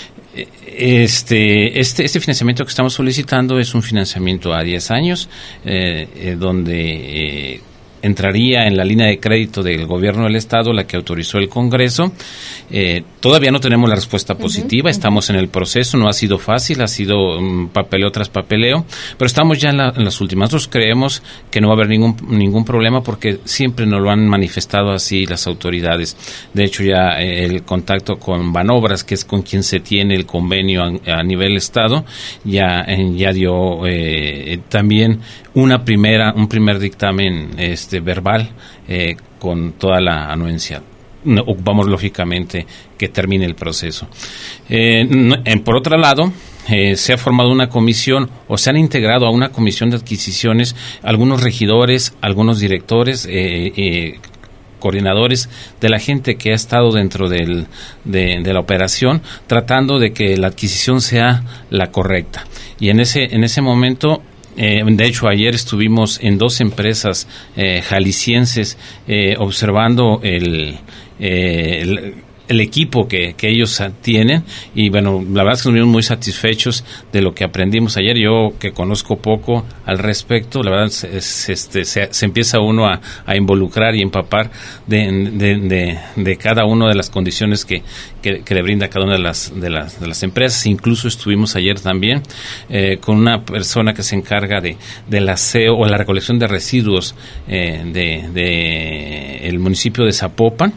S10: Este, este, este financiamiento que estamos solicitando es un financiamiento a diez años, eh, eh, donde eh, entraría en la línea de crédito del gobierno del estado, la que autorizó el Congreso. Eh, todavía no tenemos la respuesta positiva, uh-huh, estamos uh-huh. en el proceso, no ha sido fácil, ha sido um, papeleo tras papeleo, pero estamos ya en, la, en las últimas. Nosotros creemos que no va a haber ningún ningún problema porque siempre nos lo han manifestado así las autoridades. De hecho, ya eh, el contacto con Banobras, que es con quien se tiene el convenio a, a nivel estado, ya, eh, ya dio eh, también una primera un primer dictamen este verbal eh, con toda la anuencia. No, ocupamos lógicamente que termine el proceso. Eh, no, en, por otro lado, eh, se ha formado una comisión o se han integrado a una comisión de adquisiciones algunos regidores, algunos directores, eh, eh, coordinadores de la gente que ha estado dentro del, de, de la operación, tratando de que la adquisición sea la correcta. Y en ese en ese momento, Eh, de hecho, ayer estuvimos en dos empresas eh, jaliscienses eh, observando el, eh, el, el equipo que, que ellos tienen, y bueno, la verdad es que nos vimos muy satisfechos de lo que aprendimos ayer. Yo, que conozco poco al respecto, la verdad es, este, se, se empieza uno a, a involucrar y empapar de, de, de, de cada una de las condiciones que, que, que le brinda cada una de las, de las, de las empresas. Incluso estuvimos ayer también eh, con una persona que se encarga de del aseo o la recolección de residuos eh, de, de el municipio de Zapopan.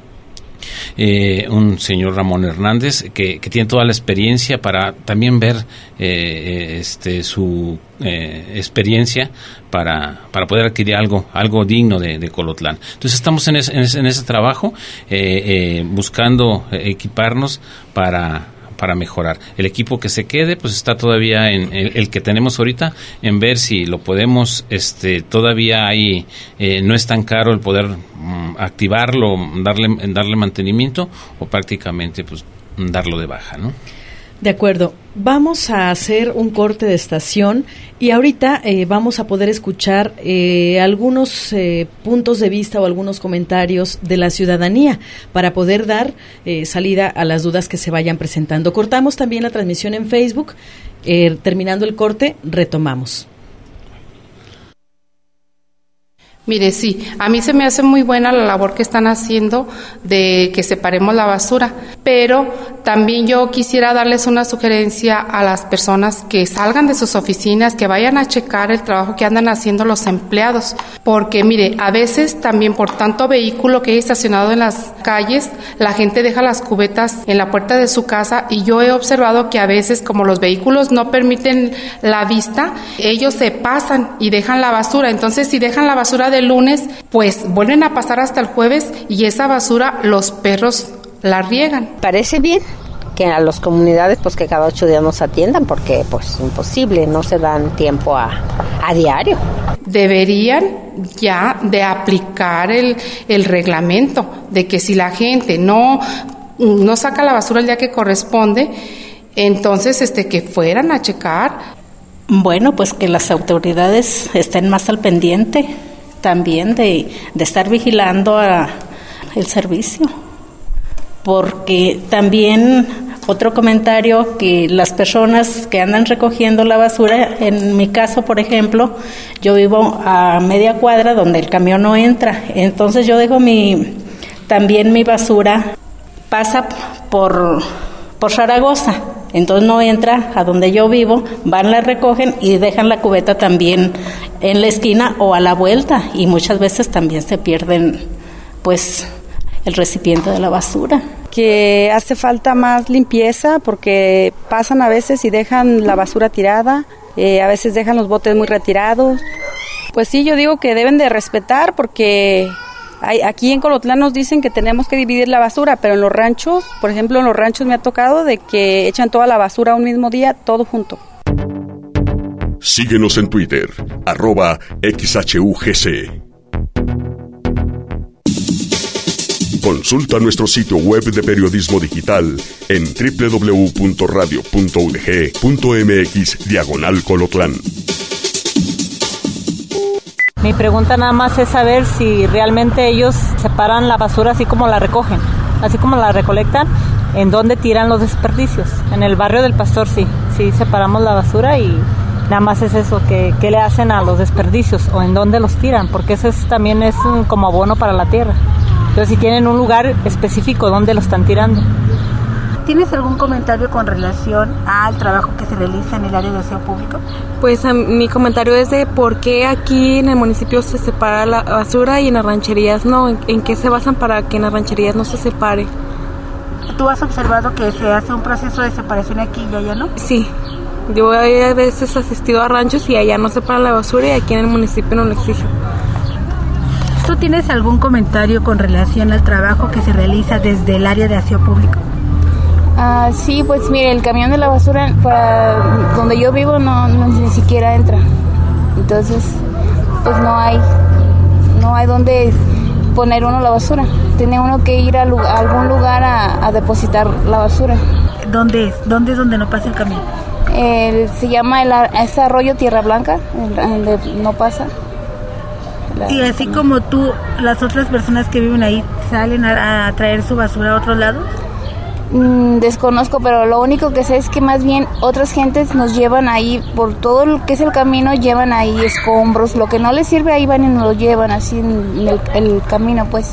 S10: Eh, un señor Ramón Hernández que, que tiene toda la experiencia para también ver eh, este su eh, experiencia para para poder adquirir algo algo digno de, de Colotlán. Entonces estamos en ese, en ese, en ese trabajo eh, eh, buscando equiparnos para para mejorar. El equipo que se quede, pues está todavía en el, el que tenemos ahorita, en ver si lo podemos, este, todavía hay, eh, no es tan caro el poder um, activarlo, darle, darle mantenimiento, o prácticamente, pues, darlo de baja, ¿no?
S4: De acuerdo. Vamos a hacer un corte de estación y ahorita eh, vamos a poder escuchar eh, algunos eh, puntos de vista o algunos comentarios de la ciudadanía para poder dar eh, salida a las dudas que se vayan presentando. Cortamos también la transmisión en Facebook. Eh, terminando el corte, retomamos.
S11: Mire, sí, a mí se me hace muy buena la labor que están haciendo de que separemos la basura, pero también yo quisiera darles una sugerencia a las personas que salgan de sus oficinas, que vayan a checar el trabajo que andan haciendo los empleados, porque mire, a veces también por tanto vehículo que hay estacionado en las calles, la gente deja las cubetas en la puerta de su casa, y yo he observado que a veces, como los vehículos no permiten la vista, ellos se pasan y dejan la basura. Entonces, si dejan la basura de lunes, pues vuelven a pasar hasta el jueves y esa basura los perros la riegan.
S12: Parece bien que a las comunidades, pues que cada ocho días nos atiendan, porque pues imposible, no se dan tiempo a, a diario.
S11: Deberían ya de aplicar el, el reglamento de que si la gente no, no saca la basura el día que corresponde, entonces este que fueran a checar.
S5: Bueno, pues que las autoridades estén más al pendiente también de, de estar vigilando a el servicio, porque también otro comentario, que las personas que andan recogiendo la basura, en mi caso, por ejemplo, yo vivo a media cuadra donde el camión no entra, entonces yo dejo mi también mi basura, pasa por por Zaragoza, entonces no entra a donde yo vivo, van, la recogen y dejan la cubeta también en la esquina o a la vuelta, y muchas veces también se pierden pues el recipiente de la basura.
S13: Que hace falta más limpieza, porque pasan a veces y dejan la basura tirada, eh, a veces dejan los botes muy retirados. Pues sí, yo digo que deben de respetar, porque hay, aquí en Colotlán nos dicen que tenemos que dividir la basura, pero en los ranchos, por ejemplo, en los ranchos me ha tocado de que echan toda la basura un mismo día, todo junto.
S1: Síguenos en Twitter, arroba X H U G C. Consulta nuestro sitio web de periodismo digital en doble u doble u doble u punto radio punto u d g punto m x diagonal Colotlán.
S14: Mi pregunta nada más es saber si realmente ellos separan la basura así como la recogen, así como la recolectan, ¿en dónde tiran los desperdicios? En el barrio del Pastor sí, sí separamos la basura y nada más es eso, que qué le hacen a los desperdicios o en dónde los tiran, porque eso es, también es como abono para la tierra. Entonces si tienen un lugar específico donde lo están tirando.
S5: ¿Tienes algún comentario con relación al trabajo que se realiza en el área de aseo público?
S15: Pues a, mi comentario es de por qué aquí en el municipio se separa la basura y en las rancherías no. ¿En, en qué se basan para que en las rancherías no se separe?
S5: ¿Tú has observado que se hace un proceso de separación aquí y allá, no?
S15: Sí. Yo a veces he asistido a ranchos y allá no separan la basura y aquí en el municipio no lo exigen.
S5: ¿Tú tienes algún comentario con relación al trabajo que se realiza desde el área de aseo público?
S16: Ah, sí, pues mire, el camión de la basura para donde yo vivo no, no ni siquiera entra. Entonces, pues no hay, no hay donde poner uno la basura. Tiene uno que ir a, a algún lugar a, a depositar la basura.
S5: ¿Dónde es? ¿Dónde es donde no pasa el camión?
S16: Eh, se llama el es arroyo Tierra Blanca, donde no pasa. La,
S5: y así como tú, las otras personas que viven ahí salen a, a traer su basura a otros lados.
S16: Mm, desconozco, pero lo único que sé es que más bien otras gentes nos llevan ahí, por todo lo que es el camino, llevan ahí escombros, lo que no les sirve ahí van y nos lo llevan así en el, el camino, pues.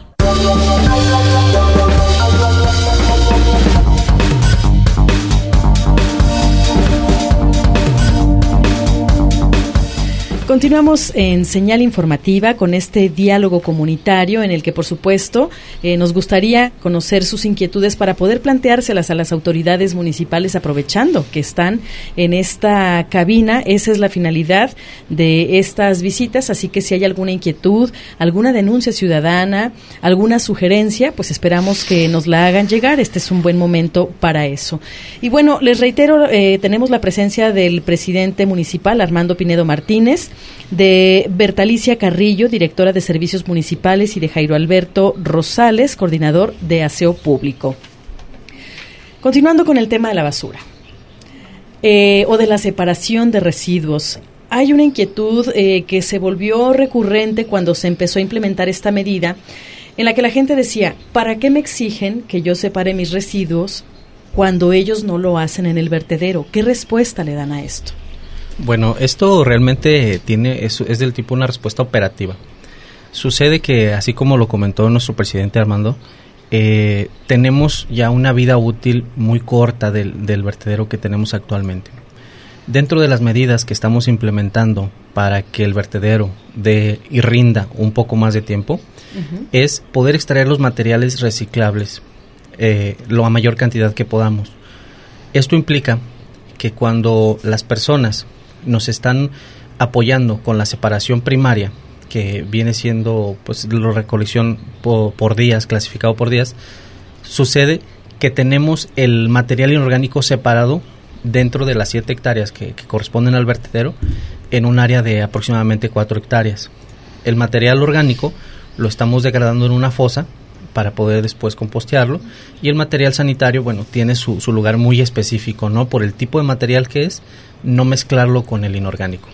S4: Continuamos en Señal Informativa con este diálogo comunitario en el que, por supuesto, eh, nos gustaría conocer sus inquietudes para poder planteárselas a las autoridades municipales, aprovechando que están en esta cabina. Esa es la finalidad de estas visitas, así que si hay alguna inquietud, alguna denuncia ciudadana, alguna sugerencia, pues esperamos que nos la hagan llegar. Este es un buen momento para eso. Y bueno, les reitero, eh, tenemos la presencia del presidente municipal, Armando Pinedo Martínez, de Bertalicia Carrillo, directora de Servicios Municipales, y de Jairo Alberto Rosales, coordinador de Aseo Público. Continuando con el tema de la basura eh, o de la separación de residuos, hay una inquietud eh, que se volvió recurrente cuando se empezó a implementar esta medida, en la que la gente decía, ¿para qué me exigen que yo separe mis residuos cuando ellos no lo hacen en el vertedero? ¿Qué respuesta le dan a esto?
S2: Bueno, esto realmente tiene es, es del tipo una respuesta operativa. Sucede que, así como lo comentó nuestro presidente Armando, eh, tenemos ya una vida útil muy corta del, del vertedero que tenemos actualmente. Dentro de las medidas que estamos implementando para que el vertedero dé y rinda un poco más de tiempo, uh-huh. es poder extraer los materiales reciclables, eh, lo a mayor cantidad que podamos. Esto implica que cuando las personas nos están apoyando con la separación primaria, que viene siendo pues la recolección por, por días, clasificado por días, sucede que tenemos el material inorgánico separado dentro de las siete hectáreas que, que corresponden al vertedero, en un área de aproximadamente cuatro hectáreas. El material orgánico lo estamos degradando en una fosa para poder después compostearlo, y el material sanitario, bueno, tiene su, su lugar muy específico, ¿no? Por el tipo de material que es, no mezclarlo con el inorgánico.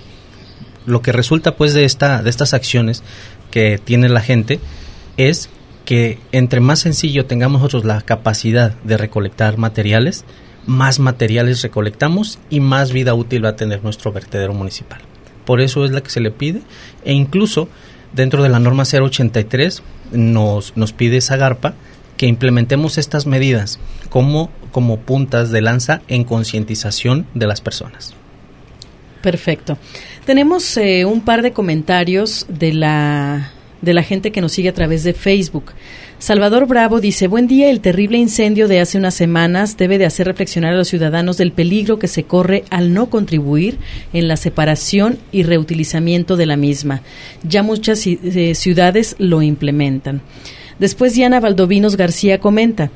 S2: Lo que resulta pues de esta de estas acciones que tiene la gente es que entre más sencillo tengamos nosotros la capacidad de recolectar materiales, más materiales recolectamos y más vida útil va a tener nuestro vertedero municipal. Por eso es la que se le pide, e incluso dentro de la norma cero ochenta y tres nos, nos pide Zagarpa que implementemos estas medidas como, como puntas de lanza en concientización de las personas.
S4: Perfecto. Tenemos eh, un par de comentarios de la, de la gente que nos sigue a través de Facebook. Salvador Bravo dice, buen día, el terrible incendio de hace unas semanas debe de hacer reflexionar a los ciudadanos del peligro que se corre al no contribuir en la separación y reutilizamiento de la misma. Ya muchas eh, ciudades lo implementan. Después Diana Valdovinos García comenta,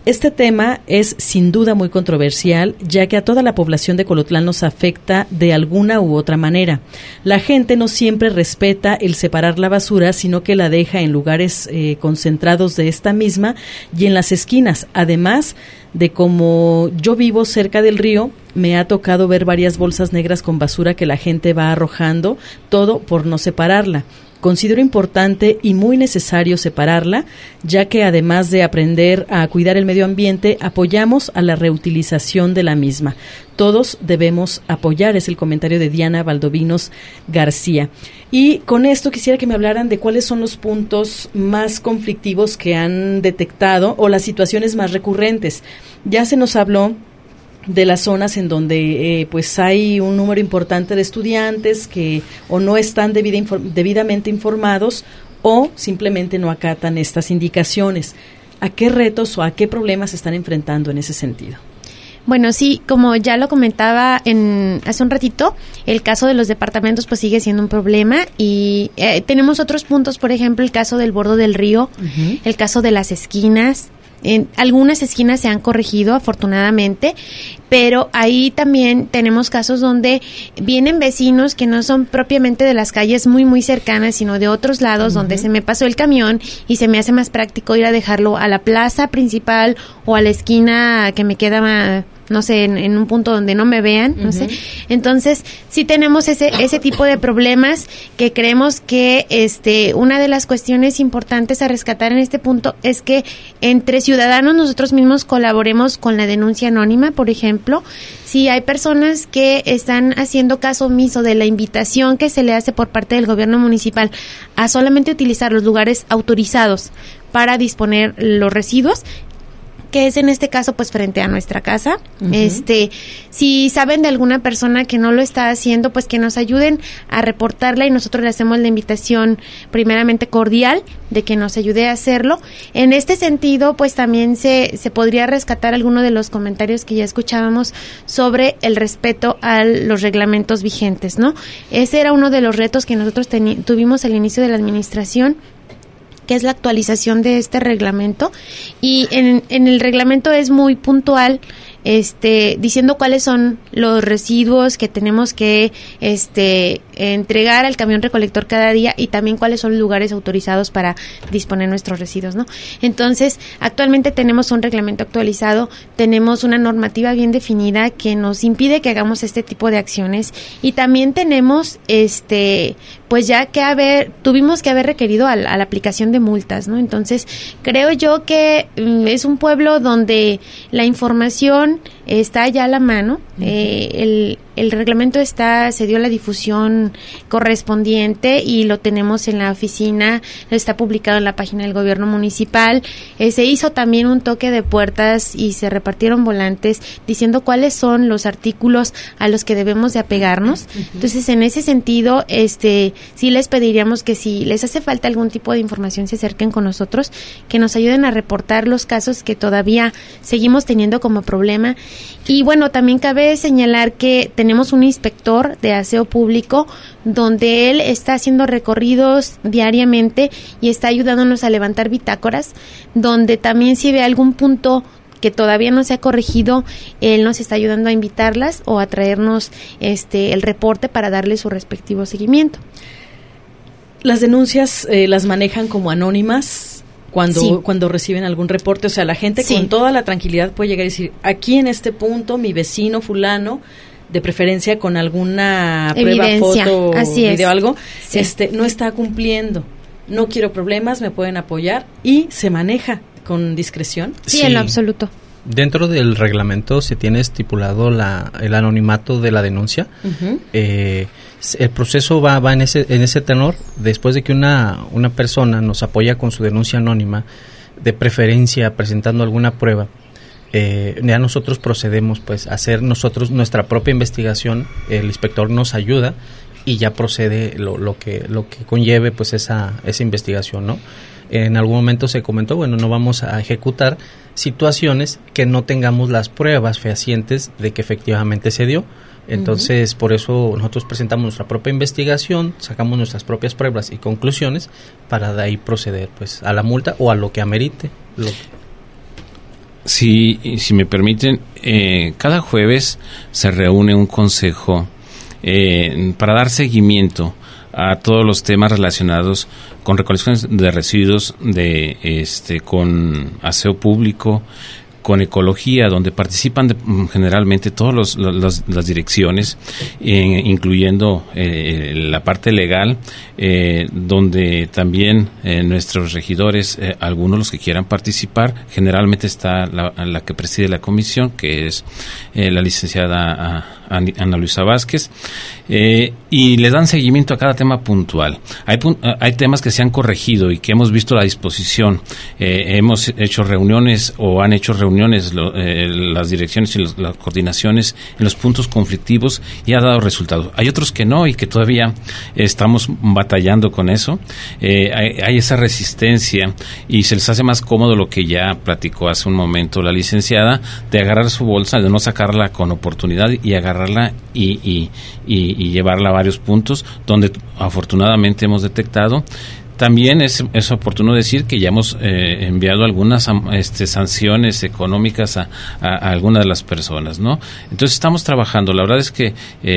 S4: Este tema es sin duda muy controversial, ya que a toda la población de Colotlán nos afecta de alguna u otra manera. La gente no siempre respeta el separar la basura, sino que la deja en lugares eh, concentrados de esta misma y en las esquinas. Además de como yo vivo cerca del río, me ha tocado ver varias bolsas negras con basura que la gente va arrojando, todo por no separarla. Considero importante y muy necesario separarla, ya que además de aprender a cuidar el medio ambiente, apoyamos a la reutilización de la misma. Todos debemos apoyar, es el comentario de Diana Valdovinos García. Y con esto quisiera que me hablaran de cuáles son los puntos más conflictivos que han detectado o las situaciones más recurrentes. Ya se nos habló de las zonas en donde eh, pues hay un número importante de estudiantes que o no están debida, infor- debidamente informados o simplemente no acatan estas indicaciones. ¿A qué retos o a qué problemas se están enfrentando en ese sentido?
S9: Bueno, sí, como ya lo comentaba en hace un ratito, el caso de los departamentos pues sigue siendo un problema y eh, tenemos otros puntos, por ejemplo, el caso del bordo del río, uh-huh. el caso de las esquinas. En algunas esquinas se han corregido, afortunadamente, pero ahí también tenemos casos donde vienen vecinos que no son propiamente de las calles muy, muy cercanas, sino de otros lados, uh-huh. donde se me pasó el camión y se me hace más práctico ir a dejarlo a la plaza principal o a la esquina que me queda más, no sé, en, en un punto donde no me vean, no uh-huh. sé. Entonces, sí tenemos ese ese tipo de problemas que creemos que este una de las cuestiones importantes a rescatar en este punto es que entre ciudadanos nosotros mismos colaboremos con la denuncia anónima, por ejemplo. Si hay personas que están haciendo caso omiso de la invitación que se le hace por parte del gobierno municipal a solamente utilizar los lugares autorizados para disponer los residuos, que es en este caso pues frente a nuestra casa. Uh-huh. Este, si saben de alguna persona que no lo está haciendo, pues que nos ayuden a reportarla y nosotros le hacemos la invitación primeramente cordial de que nos ayude a hacerlo. En este sentido, pues también se, se podría rescatar alguno de los comentarios que ya escuchábamos sobre el respeto a los reglamentos vigentes, ¿no? Ese era uno de los retos que nosotros teni- tuvimos al inicio de la administración, que es la actualización de este reglamento, y en, en el reglamento es muy puntual, este, diciendo cuáles son los residuos que tenemos que este entregar al camión recolector cada día y también cuáles son los lugares autorizados para disponer nuestros residuos, ¿no? Entonces, actualmente tenemos un reglamento actualizado, tenemos una normativa bien definida que nos impide que hagamos este tipo de acciones y también tenemos este pues ya que haber tuvimos que haber requerido a la, a la aplicación de multas, ¿no? Entonces, creo yo que mm, es un pueblo donde la información está ya a la mano, uh-huh. eh, el, el reglamento está, se dio la difusión correspondiente y lo tenemos en la oficina, está publicado en la página del gobierno municipal, eh, se hizo también un toque de puertas y se repartieron volantes diciendo cuáles son los artículos a los que debemos de apegarnos. Uh-huh. Entonces, en ese sentido, este, sí les pediríamos que si les hace falta algún tipo de información se acerquen con nosotros, que nos ayuden a reportar los casos que todavía seguimos teniendo como problema. Y bueno, también cabe señalar que tenemos un inspector de aseo público donde él está haciendo recorridos diariamente y está ayudándonos a levantar bitácoras, donde también si ve algún punto que todavía no se ha corregido, él nos está ayudando a invitarlas o a traernos este el reporte para darle su respectivo seguimiento.
S4: Las denuncias eh, las manejan como anónimas cuando sí. cuando reciben algún reporte, o sea, la gente sí. con toda la tranquilidad puede llegar y decir, aquí en este punto mi vecino fulano, de preferencia con alguna
S9: Evidencia.
S4: prueba, foto,
S9: Así
S4: video,
S9: es.
S4: algo,
S9: sí.
S4: este no está cumpliendo, no quiero problemas, me pueden apoyar y se maneja con discreción.
S9: Sí, sí. En lo absoluto.
S2: Dentro del reglamento se tiene estipulado la, el anonimato de la denuncia. Uh-huh. Eh, el proceso va, va en ese en ese tenor. Después de que una, una persona nos apoya con su denuncia anónima, de preferencia presentando alguna prueba, eh, ya nosotros procedemos pues a hacer nosotros nuestra propia investigación. El inspector nos ayuda y ya procede lo, lo que lo que conlleve pues esa esa investigación, ¿no? En algún momento se comentó, bueno, no vamos a ejecutar situaciones que no tengamos las pruebas fehacientes de que efectivamente se dio. Entonces, uh-huh. por eso nosotros presentamos nuestra propia investigación, sacamos nuestras propias pruebas y conclusiones para de ahí proceder pues a la multa o a lo que amerite. Lo...
S10: Si, si me permiten, eh, cada jueves se reúne un consejo eh, para dar seguimiento a todos los temas relacionados con recolecciones de residuos, de este con aseo público, con ecología, donde participan de, generalmente todas los, los, las direcciones, eh, incluyendo eh, la parte legal, eh, donde también eh, nuestros regidores, eh, algunos los que quieran participar, generalmente está la, la que preside la comisión, que es eh, la licenciada Ana Luisa Vázquez, eh, y les dan seguimiento a cada tema puntual. Hay, hay temas que se han corregido y que hemos visto la disposición. Eh, hemos hecho reuniones o han hecho reuniones lo, eh, las direcciones y los, las coordinaciones en los puntos conflictivos y ha dado resultados. Hay otros que no y que todavía estamos batallando con eso. Eh, hay, hay esa resistencia y se les hace más cómodo lo que ya platicó hace un momento la licenciada, de agarrar su bolsa, de no sacarla con oportunidad y agarrar Y, y, y, y llevarla a varios puntos donde afortunadamente hemos detectado. También es, es oportuno decir que ya hemos eh, enviado algunas este, sanciones económicas a, a, a algunas de las personas, ¿no? Entonces estamos trabajando. La verdad es que eh,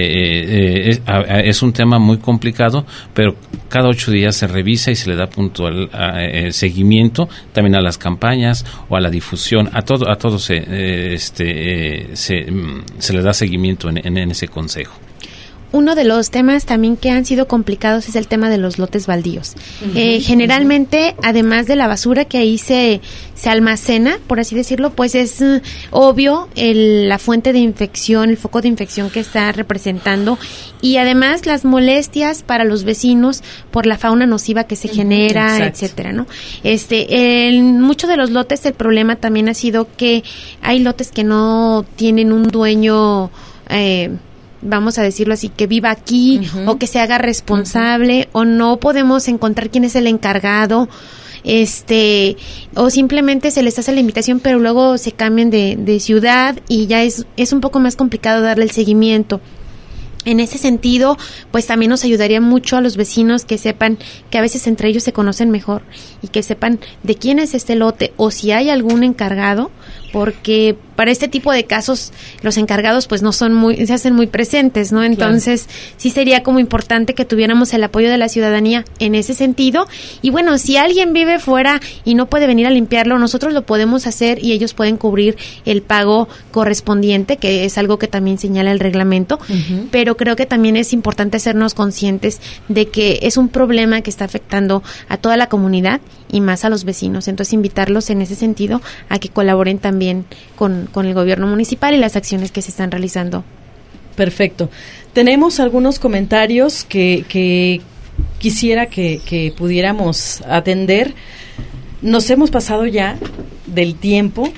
S10: eh, es, a, es un tema muy complicado, pero cada ocho días se revisa y se le da puntual a, eh, seguimiento también a las campañas o a la difusión. A todo a todo se eh, este eh, se, se le da seguimiento en, en, en ese consejo.
S9: Uno de los temas también que han sido complicados es el tema de los lotes baldíos. Uh-huh, eh, generalmente, uh-huh. además de la basura que ahí se, se almacena, por así decirlo, pues es uh, obvio el, la fuente de infección, el foco de infección que está representando, y además las molestias para los vecinos por la fauna nociva que se uh-huh, genera, exacto. etcétera, ¿no? Este, en muchos de los lotes el problema también ha sido que hay lotes que no tienen un dueño eh, vamos a decirlo así, que viva aquí, uh-huh. o que se haga responsable, uh-huh. o no podemos encontrar quién es el encargado, este, o simplemente se les hace la invitación, pero luego se cambian de, de ciudad y ya es, es un poco más complicado darle el seguimiento. En ese sentido, pues también nos ayudaría mucho a los vecinos que sepan que a veces entre ellos se conocen mejor y que sepan de quién es este lote o si hay algún encargado, porque para este tipo de casos los encargados pues no son muy, se hacen muy presentes, ¿no? Entonces claro. sí sería como importante que tuviéramos el apoyo de la ciudadanía en ese sentido. Y bueno, si alguien vive fuera y no puede venir a limpiarlo, nosotros lo podemos hacer y ellos pueden cubrir el pago correspondiente, que es algo que también señala el reglamento, uh-huh. pero creo que también es importante hacernos conscientes de que es un problema que está afectando a toda la comunidad y más a los vecinos. Entonces invitarlos en ese sentido a que colaboren también con, con el gobierno municipal y las acciones que se están realizando.
S4: Perfecto. Tenemos algunos comentarios que, que quisiera que, que pudiéramos atender. Nos hemos pasado ya del tiempo.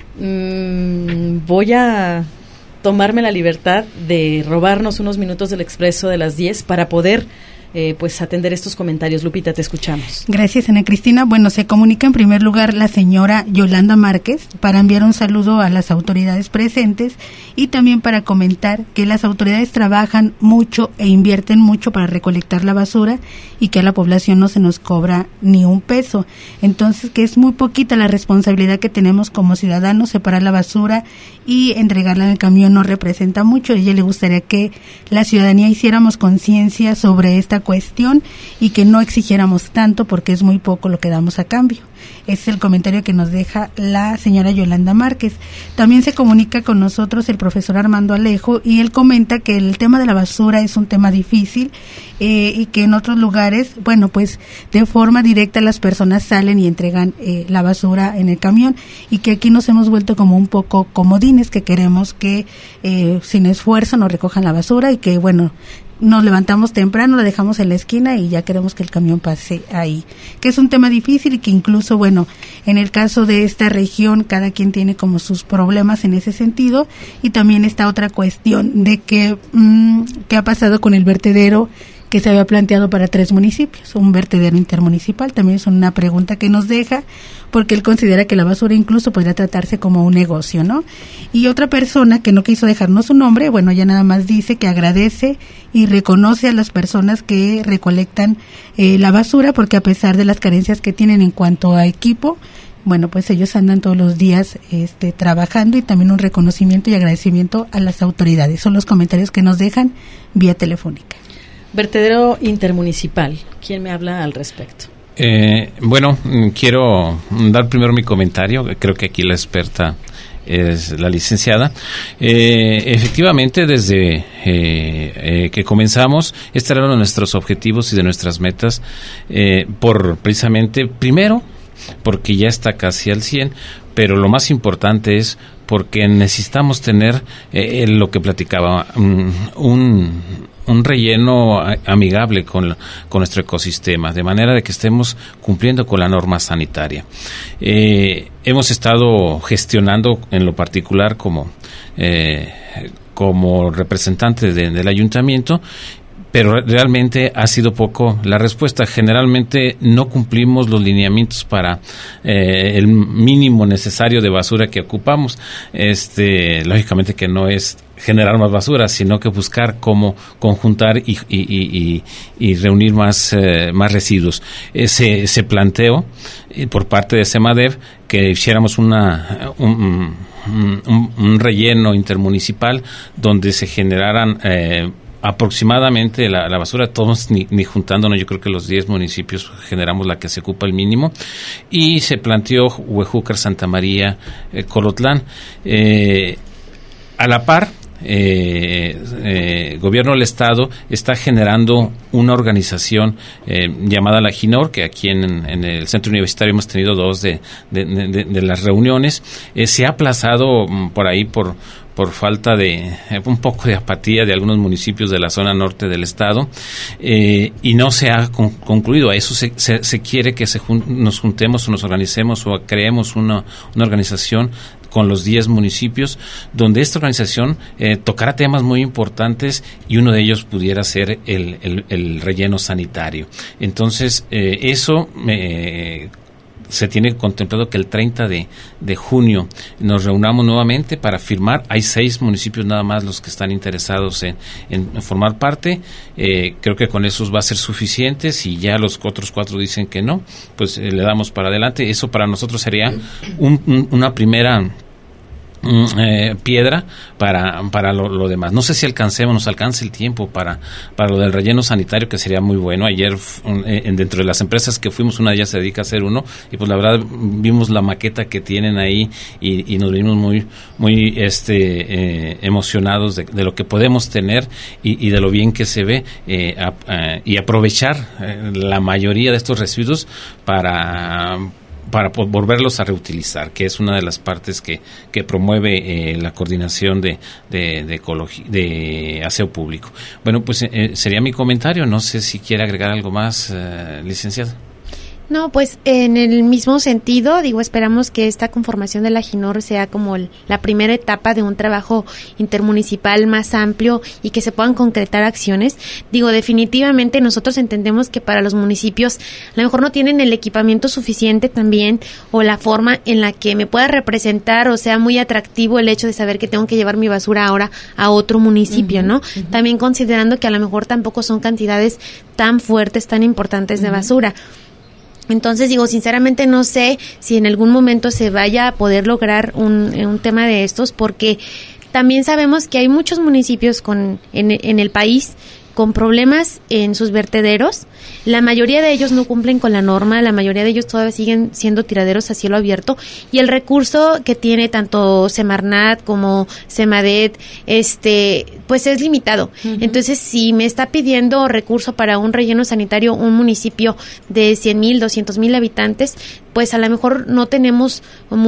S4: Mm, voy a tomarme la libertad de robarnos unos minutos del expreso de las diez para poder Eh, pues atender estos comentarios. Lupita, te escuchamos.
S5: Gracias, Ana Cristina. Bueno, se comunica en primer lugar la señora Yolanda Márquez para enviar un saludo a las autoridades presentes y también para comentar que las autoridades trabajan mucho e invierten mucho para recolectar la basura y que a la población no se nos cobra ni un peso. Entonces, que es muy poquita la responsabilidad que tenemos como ciudadanos, separar la basura y entregarla en el camión no representa mucho. A ella le gustaría que la ciudadanía hiciéramos conciencia sobre esta cuestión y que no exigiéramos tanto porque es muy poco lo que damos a cambio. Ese es el comentario que nos deja la señora Yolanda Márquez. También se comunica con nosotros el profesor Armando Alejo y él comenta que el tema de la basura es un tema difícil eh, y que en otros lugares, bueno, pues de forma directa las personas salen y entregan eh, la basura en el camión y que aquí nos hemos vuelto como un poco comodines, que queremos que eh, sin esfuerzo nos recojan la basura y que, bueno, nos levantamos temprano, la dejamos en la esquina y ya queremos que el camión pase ahí, que es un tema difícil y que incluso, bueno, en el caso de esta región, cada quien tiene como sus problemas en ese sentido. Y también está otra cuestión de que, mmm, ¿qué ha pasado con el vertedero que se había planteado para tres municipios, un vertedero intermunicipal? También es una pregunta que nos deja, porque él considera que la basura incluso podría tratarse como un negocio, ¿no? Y otra persona que no quiso dejarnos su nombre, bueno, ya nada más dice que agradece y reconoce a las personas que recolectan eh, la basura, porque a pesar de las carencias que tienen en cuanto a equipo, Bueno, pues ellos andan todos los días este, trabajando, y también un reconocimiento y agradecimiento a las autoridades. Son los comentarios que nos dejan vía telefónica.
S4: Vertedero intermunicipal, ¿quién me habla al respecto?
S10: Eh, bueno, quiero dar primero mi comentario. Creo que aquí la experta es la licenciada. Eh, efectivamente, desde eh, eh, que comenzamos, este era uno de nuestros objetivos y de nuestras metas, eh, por precisamente, primero, porque ya está casi al cien, pero lo más importante es porque necesitamos tener eh, lo que platicaba, um, un, un relleno amigable con, con nuestro ecosistema, de manera de que estemos cumpliendo con la norma sanitaria. Eh, hemos estado gestionando en lo particular como, eh, como representante de, del ayuntamiento, pero realmente ha sido poco la respuesta. Generalmente no cumplimos los lineamientos para eh, el mínimo necesario de basura que ocupamos. Este, lógicamente que no es generar más basura, sino que buscar cómo conjuntar y, y, y, y reunir más, eh, más residuos. Eh, se, se planteó eh, por parte de SEMADEV que hiciéramos una, un, un, un relleno intermunicipal donde se generaran eh, aproximadamente la, la basura, todos ni, ni juntándonos, yo creo que los diez municipios generamos la que se ocupa el mínimo, y se planteó Huejúcar, Santa María, eh, Colotlán. Eh, a la par, eh, eh, Gobierno del Estado está generando una organización eh, llamada la GINOR, que aquí en, en el Centro Universitario hemos tenido dos de, de, de, de las reuniones. Eh, se ha aplazado um, por ahí por por falta de eh, un poco de apatía de algunos municipios de la zona norte del estado, eh, y no se ha con, concluido. A eso se, se, se quiere que se jun, nos juntemos o nos organicemos o creemos una, una organización con los diez municipios, donde esta organización eh, tocará temas muy importantes, y uno de ellos pudiera ser el, el, el relleno sanitario. Entonces, eh, eso eh, se tiene contemplado que el treinta de junio nos reunamos nuevamente para firmar. Hay seis municipios nada más los que están interesados en, en formar parte. Eh, creo que con esos va a ser suficiente. Si ya los otros cuatro dicen que no, pues eh, le damos para adelante. Eso para nosotros sería un, un, una primera Eh, piedra para para lo, lo demás. No sé si alcancemos, nos alcance el tiempo para para lo del relleno sanitario, que sería muy bueno. Ayer eh, dentro de las empresas que fuimos, una de ellas se dedica a hacer uno, y pues la verdad vimos la maqueta que tienen ahí, y, y nos vimos muy muy este eh, emocionados de, de lo que podemos tener y, y de lo bien que se ve, eh, a, a, y aprovechar eh, la mayoría de estos residuos para para volverlos a reutilizar, que es una de las partes que, que promueve eh, la coordinación de, de, de, ecologi- de aseo público. Bueno, pues eh, sería mi comentario. No sé si quiere agregar algo más, eh, licenciada.
S9: No, pues en el mismo sentido, digo, esperamos que esta conformación de la GINOR sea como el, la primera etapa de un trabajo intermunicipal más amplio y que se puedan concretar acciones. Digo, definitivamente nosotros entendemos que para los municipios a lo mejor no tienen el equipamiento suficiente también, o la forma en la que me pueda representar o sea muy atractivo el hecho de saber que tengo que llevar mi basura ahora a otro municipio, uh-huh, ¿no? Uh-huh. También considerando que a lo mejor tampoco son cantidades tan fuertes, tan importantes uh-huh. de basura. Entonces, digo, sinceramente no sé si en algún momento se vaya a poder lograr un, un tema de estos, porque también sabemos que hay muchos municipios con en, en el país con problemas en sus vertederos. La mayoría de ellos no cumplen con la norma, la mayoría de ellos todavía siguen siendo tiraderos a cielo abierto, y el recurso que tiene tanto Semarnat como Semadet, este, pues es limitado. Uh-huh. Entonces, si me está pidiendo recurso para un relleno sanitario un municipio de cien mil, doscientos mil habitantes, pues a lo mejor no tenemos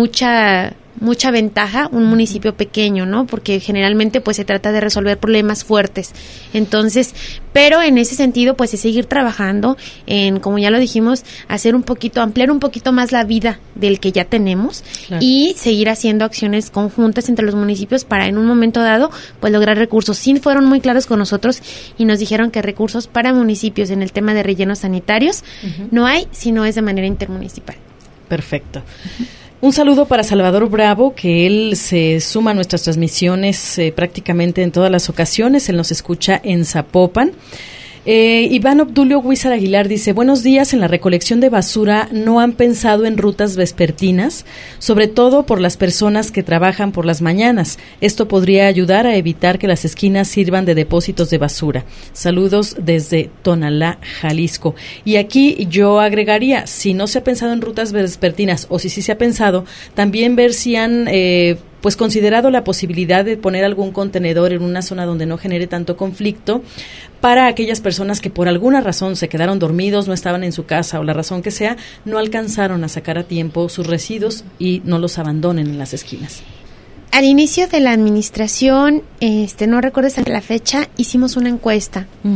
S9: mucha mucha ventaja un municipio pequeño, ¿no? Porque generalmente pues se trata de resolver problemas fuertes. Entonces, pero en ese sentido pues es seguir trabajando en, como ya lo dijimos, hacer un poquito, ampliar un poquito más la vida del que ya tenemos, claro, y seguir haciendo acciones conjuntas entre los municipios para en un momento dado pues lograr recursos. Sí fueron muy claros con nosotros y nos dijeron que recursos para municipios en el tema de rellenos sanitarios uh-huh. no hay, sino es de manera intermunicipal.
S4: Perfecto. Uh-huh. Un saludo para Salvador Bravo, que él se suma a nuestras transmisiones eh, prácticamente en todas las ocasiones. Él nos escucha en Zapopan. Eh, Iván Obdulio Huizar Aguilar dice, buenos días, en la recolección de basura no han pensado en rutas vespertinas, sobre todo por las personas que trabajan por las mañanas. Esto podría ayudar a evitar que las esquinas sirvan de depósitos de basura. Saludos desde Tonalá, Jalisco. Y aquí yo agregaría, si no se ha pensado en rutas vespertinas o si sí se ha pensado, también ver si han... Eh, pues considerado la posibilidad de poner algún contenedor en una zona donde no genere tanto conflicto para aquellas personas que por alguna razón se quedaron dormidos, no estaban en su casa o la razón que sea, no alcanzaron a sacar a tiempo sus residuos y no los abandonen en las esquinas.
S9: Al inicio de la administración, este, no recuerdo exactamente la fecha, hicimos una encuesta, mm.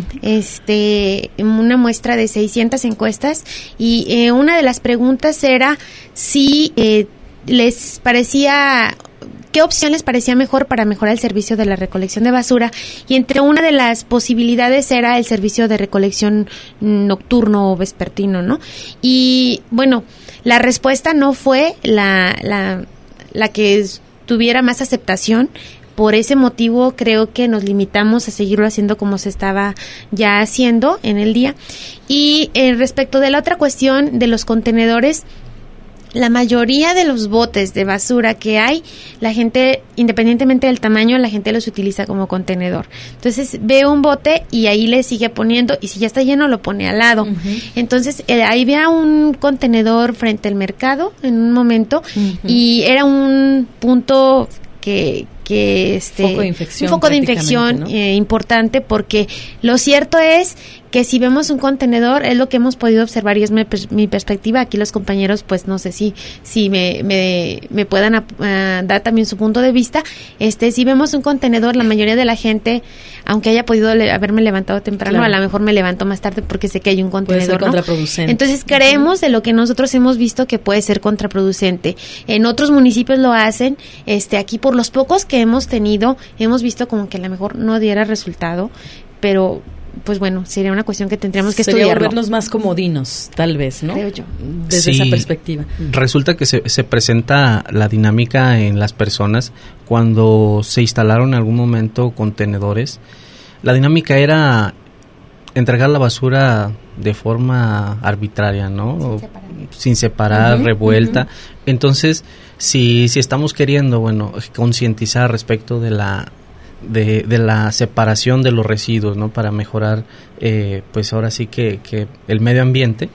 S9: este, una muestra de seiscientas encuestas y eh, una de las preguntas era si eh, les parecía... ¿Qué opción les parecía mejor para mejorar el servicio de la recolección de basura? Y entre una de las posibilidades era el servicio de recolección nocturno o vespertino, ¿no? Y bueno, la respuesta no fue la, la, la que tuviera más aceptación. Por ese motivo creo que nos limitamos a seguirlo haciendo como se estaba ya haciendo en el día. Y eh, respecto de la otra cuestión de los contenedores, la mayoría de los botes de basura que hay, la gente, independientemente del tamaño, la gente los utiliza como contenedor. Entonces, ve un bote y ahí le sigue poniendo, y si ya está lleno, lo pone al lado. Uh-huh. Entonces, eh, ahí había un contenedor frente al mercado en un momento, uh-huh. y era un punto que... que este
S4: foco de infección,
S9: un foco de infección, ¿no? eh, importante, porque lo cierto es que si vemos un contenedor, es lo que hemos podido observar y es mi, mi perspectiva. Aquí los compañeros, pues no sé si si me me, me puedan uh, dar también su punto de vista. Este, si vemos un contenedor, la mayoría de la gente, aunque haya podido le, haberme levantado temprano, claro, a lo mejor me levanto más tarde porque sé que hay un contenedor,
S4: puede ser, ¿no?, contraproducente.
S9: Entonces creemos de lo que nosotros hemos visto que puede ser contraproducente. En otros municipios lo hacen, este, aquí por los pocos que hemos tenido, hemos visto como que a lo mejor no diera resultado, pero pues bueno, sería una cuestión que tendríamos que
S4: sería
S9: estudiarlo.
S4: volvernos más comodinos, tal vez, ¿no?
S9: Creo yo.
S4: Desde
S2: sí,
S4: esa perspectiva.
S2: Resulta que se, se presenta la dinámica en las personas cuando se instalaron en algún momento contenedores. La dinámica era entregar la basura de forma arbitraria, ¿no? Sin separar, Sin separar uh-huh, revuelta. Uh-huh. Entonces, si si estamos queriendo, bueno, concientizar respecto de la de, de la separación de los residuos, ¿no?, para mejorar, eh, pues ahora sí que, que el medio ambiente,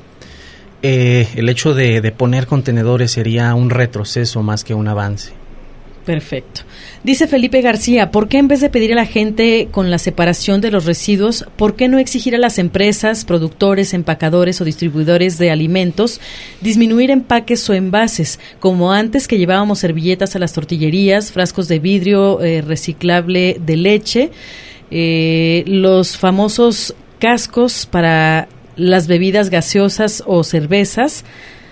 S2: eh, el hecho de, de poner contenedores sería un retroceso más que un avance.
S4: Perfecto. Dice Felipe García, ¿por qué en vez de pedir a la gente con la separación de los residuos, por qué no exigir a las empresas, productores, empacadores o distribuidores de alimentos disminuir empaques o envases, como antes que llevábamos servilletas a las tortillerías, frascos de vidrio eh, reciclable de leche, eh, los famosos cascos para las bebidas gaseosas o cervezas?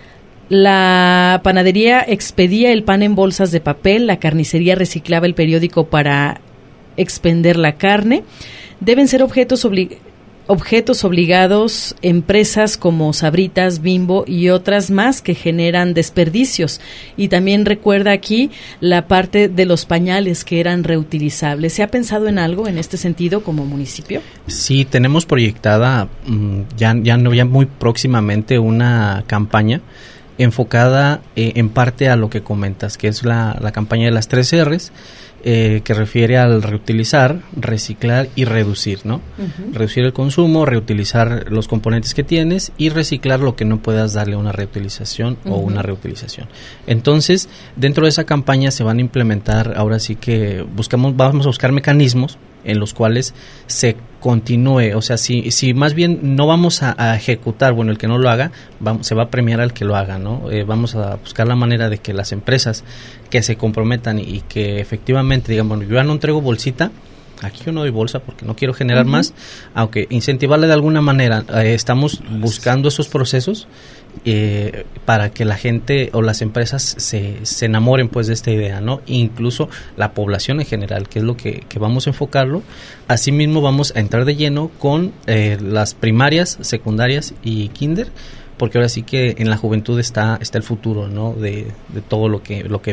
S4: La panadería expedía el pan en bolsas de papel, la carnicería reciclaba el periódico para expender la carne. Deben ser objetos, obli- objetos obligados empresas como Sabritas, Bimbo y otras más que generan desperdicios. Y también recuerda aquí la parte de los pañales que eran reutilizables. ¿Se ha pensado en algo en este sentido como municipio?
S2: Sí, tenemos proyectada mmm, ya, ya, no, ya muy próximamente una campaña enfocada eh, en parte a lo que comentas, que es la, la campaña de las tres R's, eh, que refiere al reutilizar, reciclar y reducir, ¿no? Uh-huh. Reducir el consumo, reutilizar los componentes que tienes y reciclar lo que no puedas darle una reutilización uh-huh. o una reutilización. Entonces, dentro de esa campaña se van a implementar, ahora sí que buscamos, vamos a buscar mecanismos en los cuales se continúe, o sea, si si más bien no vamos a, a ejecutar, bueno, el que no lo haga, vamos, se va a premiar al que lo haga, ¿no? Eh, vamos a buscar la manera de que las empresas que se comprometan y, y que efectivamente digan, bueno, yo ya no entrego bolsita, aquí yo no doy bolsa porque no quiero generar uh-huh. más, aunque incentivarle de alguna manera, eh, estamos buscando esos procesos eh, para que la gente o las empresas se, se enamoren pues de esta idea, ¿no? Incluso la población en general, que es lo que, que vamos a enfocarlo. Asimismo vamos a entrar de lleno con eh, las primarias, secundarias y kinder, porque ahora sí que en la juventud está está el futuro, ¿no?, de, de todo lo que lo que viene.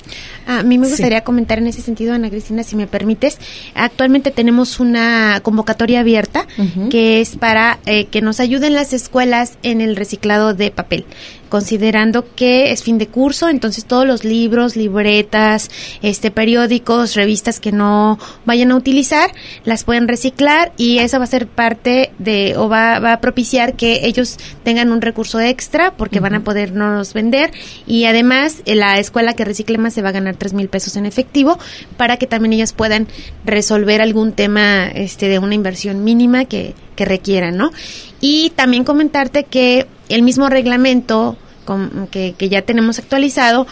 S9: A mí me gustaría sí. comentar en ese sentido, Ana Cristina, si me permites. Actualmente tenemos una convocatoria abierta uh-huh. que es para eh, que nos ayuden las escuelas en el reciclado de papel, considerando que es fin de curso, entonces todos los libros, libretas, este periódicos, revistas que no vayan a utilizar, las pueden reciclar y eso va a ser parte de, o va, va a propiciar que ellos tengan un recurso extra porque uh-huh. van a podernos vender y además la escuela que recicle más se va a ganar tres mil pesos en efectivo para que también ellas puedan resolver algún tema este de una inversión mínima que, que requieran, ¿no? Y también comentarte que el mismo reglamento con, que, que ya tenemos actualizado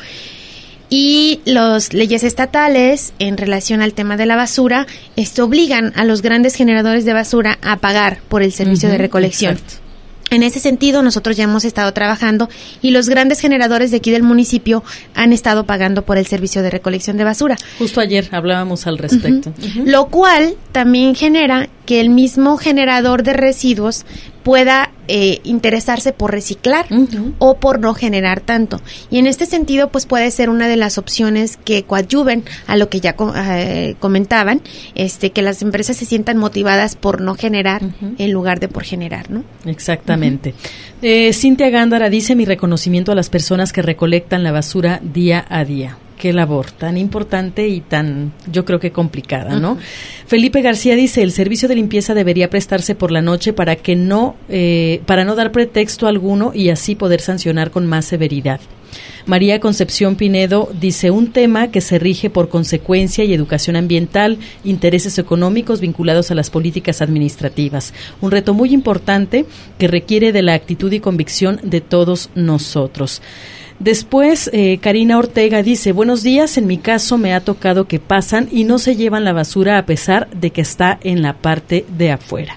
S9: y las leyes estatales en relación al tema de la basura esto obligan a los grandes generadores de basura a pagar por el servicio uh-huh, de recolección. Exacto. En ese sentido, nosotros ya hemos estado trabajando y los grandes generadores de aquí del municipio han estado pagando por el servicio de recolección de basura.
S4: Justo ayer hablábamos al respecto.
S9: Uh-huh. Uh-huh. Lo cual también genera que el mismo generador de residuos pueda eh, interesarse por reciclar uh-huh. o por no generar tanto. Y en este sentido, pues puede ser una de las opciones que coadyuven a lo que ya eh, comentaban, este que las empresas se sientan motivadas por no generar uh-huh. en lugar de por generar, ¿no?
S4: Exactamente. Uh-huh. Eh, Cintia Gándara dice: mi reconocimiento a las personas que recolectan la basura día a día. Qué labor tan importante y tan, yo creo que complicada, ¿no? Uh-huh. Felipe García dice: el servicio de limpieza debería prestarse por la noche para que no, eh, para no dar pretexto alguno y así poder sancionar con más severidad. María Concepción Pinedo dice: un tema que se rige por consecuencia y educación ambiental, intereses económicos vinculados a las políticas administrativas. Un reto muy importante que requiere de la actitud y convicción de todos nosotros. Después, eh, Karina Ortega dice: buenos días, en mi caso me ha tocado que pasan y no se llevan la basura a pesar de que está en la parte de afuera.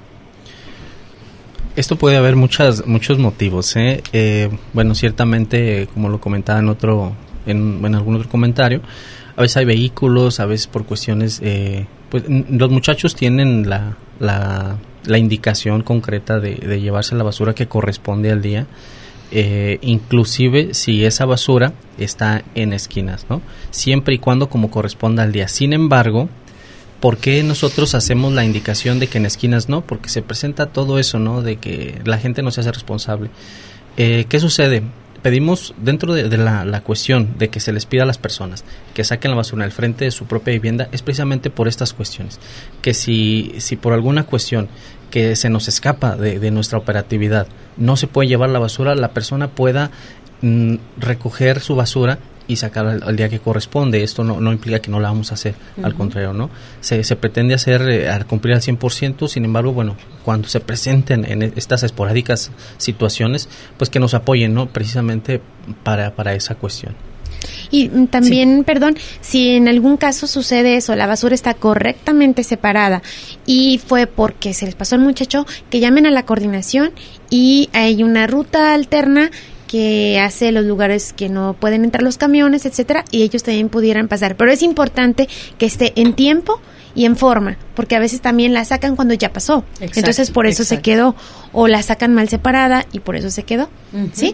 S2: Esto puede haber muchas, muchos motivos, ¿eh? Eh, bueno, ciertamente, como lo comentaba en otro, en, en algún otro comentario, a veces hay vehículos, a veces por cuestiones, eh, pues los muchachos tienen la, la, la indicación concreta de, de llevarse la basura que corresponde al día. Eh, inclusive si esa basura está en esquinas, ¿no? Siempre y cuando como corresponda al día. Sin embargo, ¿por qué nosotros hacemos la indicación de que en esquinas no? Porque se presenta todo eso, ¿no? De que la gente no se hace responsable. Eh, ¿Qué sucede? Pedimos dentro de, de la, la cuestión de que se les pida a las personas que saquen la basura al frente de su propia vivienda, es precisamente por estas cuestiones. Que si, si por alguna cuestión que se nos escapa de, de nuestra operatividad no se puede llevar la basura, la persona pueda mm, recoger su basura y sacarla al, al día que corresponde. Esto no, no implica que no la vamos a hacer, uh-huh. al contrario, ¿no? Se, se pretende hacer, eh, a cumplir al cien por ciento, sin embargo, bueno, cuando se presenten en estas esporádicas situaciones, pues que nos apoyen, ¿no? Precisamente para, para esa cuestión.
S9: Y también, sí. perdón, si en algún caso sucede eso, la basura está correctamente separada y fue porque se les pasó al muchacho, que llamen a la coordinación y hay una ruta alterna que hace los lugares que no pueden entrar los camiones, etcétera, y ellos también pudieran pasar. Pero es importante que esté en tiempo y en forma, porque a veces también la sacan cuando ya pasó. Exacto, entonces por eso exacto. se quedó, o la sacan mal separada y por eso se quedó, uh-huh. ¿sí?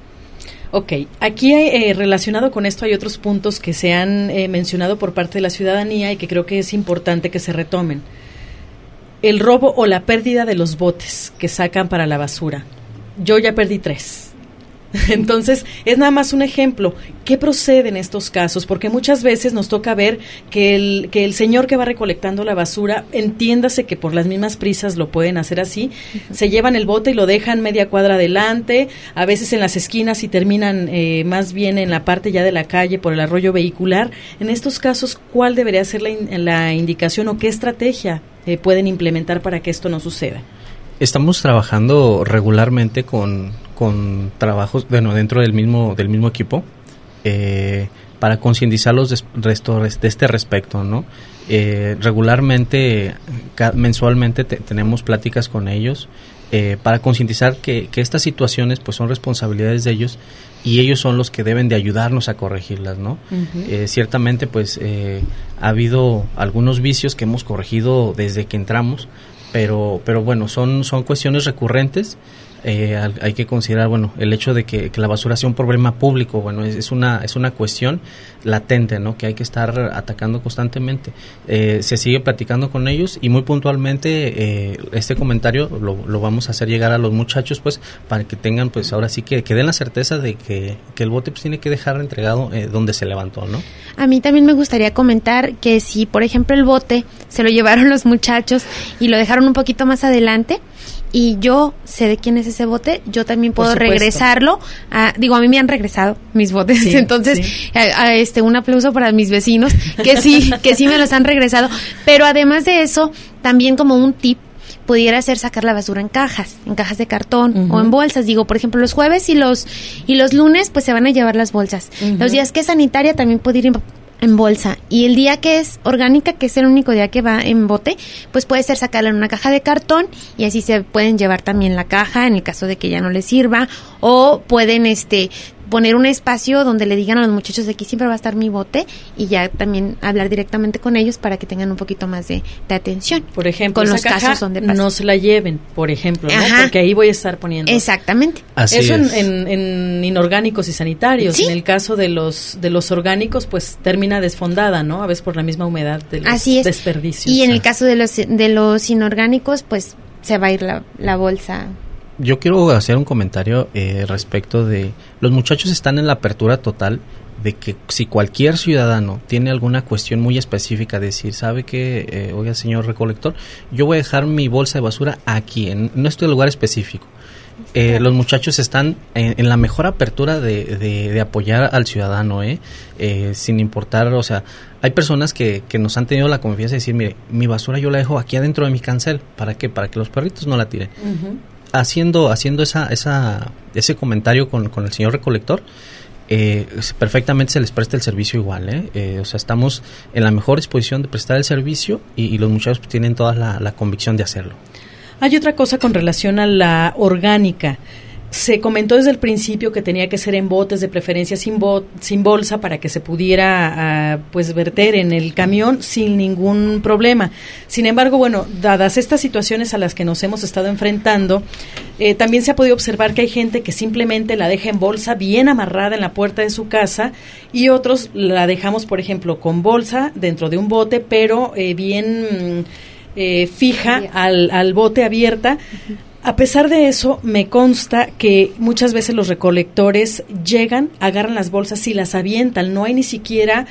S4: Ok, aquí eh, relacionado con esto hay otros puntos que se han eh, mencionado por parte de la ciudadanía y que creo que es importante que se retomen. El robo o la pérdida de los botes que sacan para la basura. Yo ya perdí tres. Entonces, es nada más un ejemplo. ¿Qué procede en estos casos? Porque muchas veces nos toca ver que el, que el señor que va recolectando la basura, entiéndase que por las mismas prisas lo pueden hacer así, uh-huh. se llevan el bote y lo dejan media cuadra adelante, a veces en las esquinas y terminan eh, más bien en la parte ya de la calle por el arroyo vehicular. En estos casos, ¿cuál debería ser la, in- la indicación o qué estrategia eh, pueden implementar para que esto no suceda?
S2: Estamos trabajando regularmente con, con trabajos, bueno, dentro del mismo del mismo equipo eh, para concientizarlos de, de, de este respecto, ¿no? Eh, regularmente, ca, mensualmente te, tenemos pláticas con ellos eh, para concientizar que, que estas situaciones pues son responsabilidades de ellos y ellos son los que deben de ayudarnos a corregirlas, ¿no? Uh-huh. Eh, ciertamente pues eh, ha habido algunos vicios que hemos corregido desde que entramos, pero pero bueno, son son cuestiones recurrentes. eh, hay que considerar, bueno, el hecho de que, que la basura sea un problema público, bueno, es, es una es una cuestión latente, ¿no? Que hay que estar atacando constantemente. Eh, se sigue platicando con ellos y muy puntualmente eh, este comentario lo, lo vamos a hacer llegar a los muchachos, pues, para que tengan, pues, ahora sí que, que den la certeza de que, que el bote pues tiene que dejar entregado eh, donde se levantó, ¿no?
S9: A mí también me gustaría comentar que si, por ejemplo, el bote se lo llevaron los muchachos y lo dejaron un poquito más adelante, y yo sé de quién es ese bote, yo también puedo regresarlo. A, digo, a mí me han regresado mis botes, sí, entonces sí. A, a este un aplauso para mis vecinos que sí, que sí me los han regresado. Pero además de eso, también como un tip, pudiera ser sacar la basura en cajas, en cajas de cartón uh-huh. o en bolsas. Digo, por ejemplo, los jueves y los y los lunes, pues se van a llevar las bolsas. Uh-huh. Los días que es sanitaria también puede ir en en bolsa, y el día que es orgánica, que es el único día que va en bote, pues puede ser sacarla en una caja de cartón y así se pueden llevar también la caja en el caso de que ya no les sirva, o pueden este poner un espacio donde le digan a los muchachos de aquí siempre va a estar mi bote, y ya también hablar directamente con ellos para que tengan un poquito más de, de atención.
S4: Por ejemplo,
S9: con
S4: esa
S9: los
S4: caja
S9: casos donde pasa.
S4: No se la lleven, por ejemplo, ¿no?
S9: Ajá.
S4: Porque ahí voy a estar poniendo.
S9: Exactamente.
S2: Así
S4: Eso
S2: es.
S4: En, en, en inorgánicos y sanitarios.
S9: ¿Sí?
S4: En el caso de los de los orgánicos, pues termina desfondada, ¿no? A veces por la misma humedad de los
S9: Así es.
S4: desperdicios.
S9: Y en el caso de los de los inorgánicos, pues se va a ir la, la bolsa.
S2: Yo quiero hacer un comentario eh, respecto de los muchachos están en la apertura total de que si cualquier ciudadano tiene alguna cuestión muy específica, decir, ¿sabe qué? Eh, oiga, señor recolector, yo voy a dejar mi bolsa de basura aquí, en nuestro lugar específico. Eh, los muchachos están en, en la mejor apertura de, de, de apoyar al ciudadano, ¿eh? Eh, sin importar, o sea, hay personas que, que nos han tenido la confianza de decir, mire, mi basura yo la dejo aquí adentro de mi cancel, ¿para qué? Para que los perritos no la tiren. Uh-huh. Haciendo haciendo esa esa ese comentario con, con el señor recolector, eh, perfectamente se les presta el servicio igual, ¿eh? Eh, o sea, estamos en la mejor disposición de prestar el servicio y, y los muchachos pues, tienen toda la, la convicción de hacerlo. Hay
S4: otra cosa con relación a la orgánica. Se comentó desde el principio que tenía que ser en botes, de preferencia sin bo- sin bolsa, para que se pudiera uh, pues verter en el camión sin ningún problema. Sin embargo, bueno, dadas estas situaciones a las que nos hemos estado enfrentando, eh, también se ha podido observar que hay gente que simplemente la deja en bolsa bien amarrada en la puerta de su casa, y otros la dejamos, por ejemplo, con bolsa dentro de un bote, pero eh, bien eh, fija al, al bote, abierta. Uh-huh. A pesar de eso, me consta que muchas veces los recolectores llegan, agarran las bolsas y las avientan. No hay ni siquiera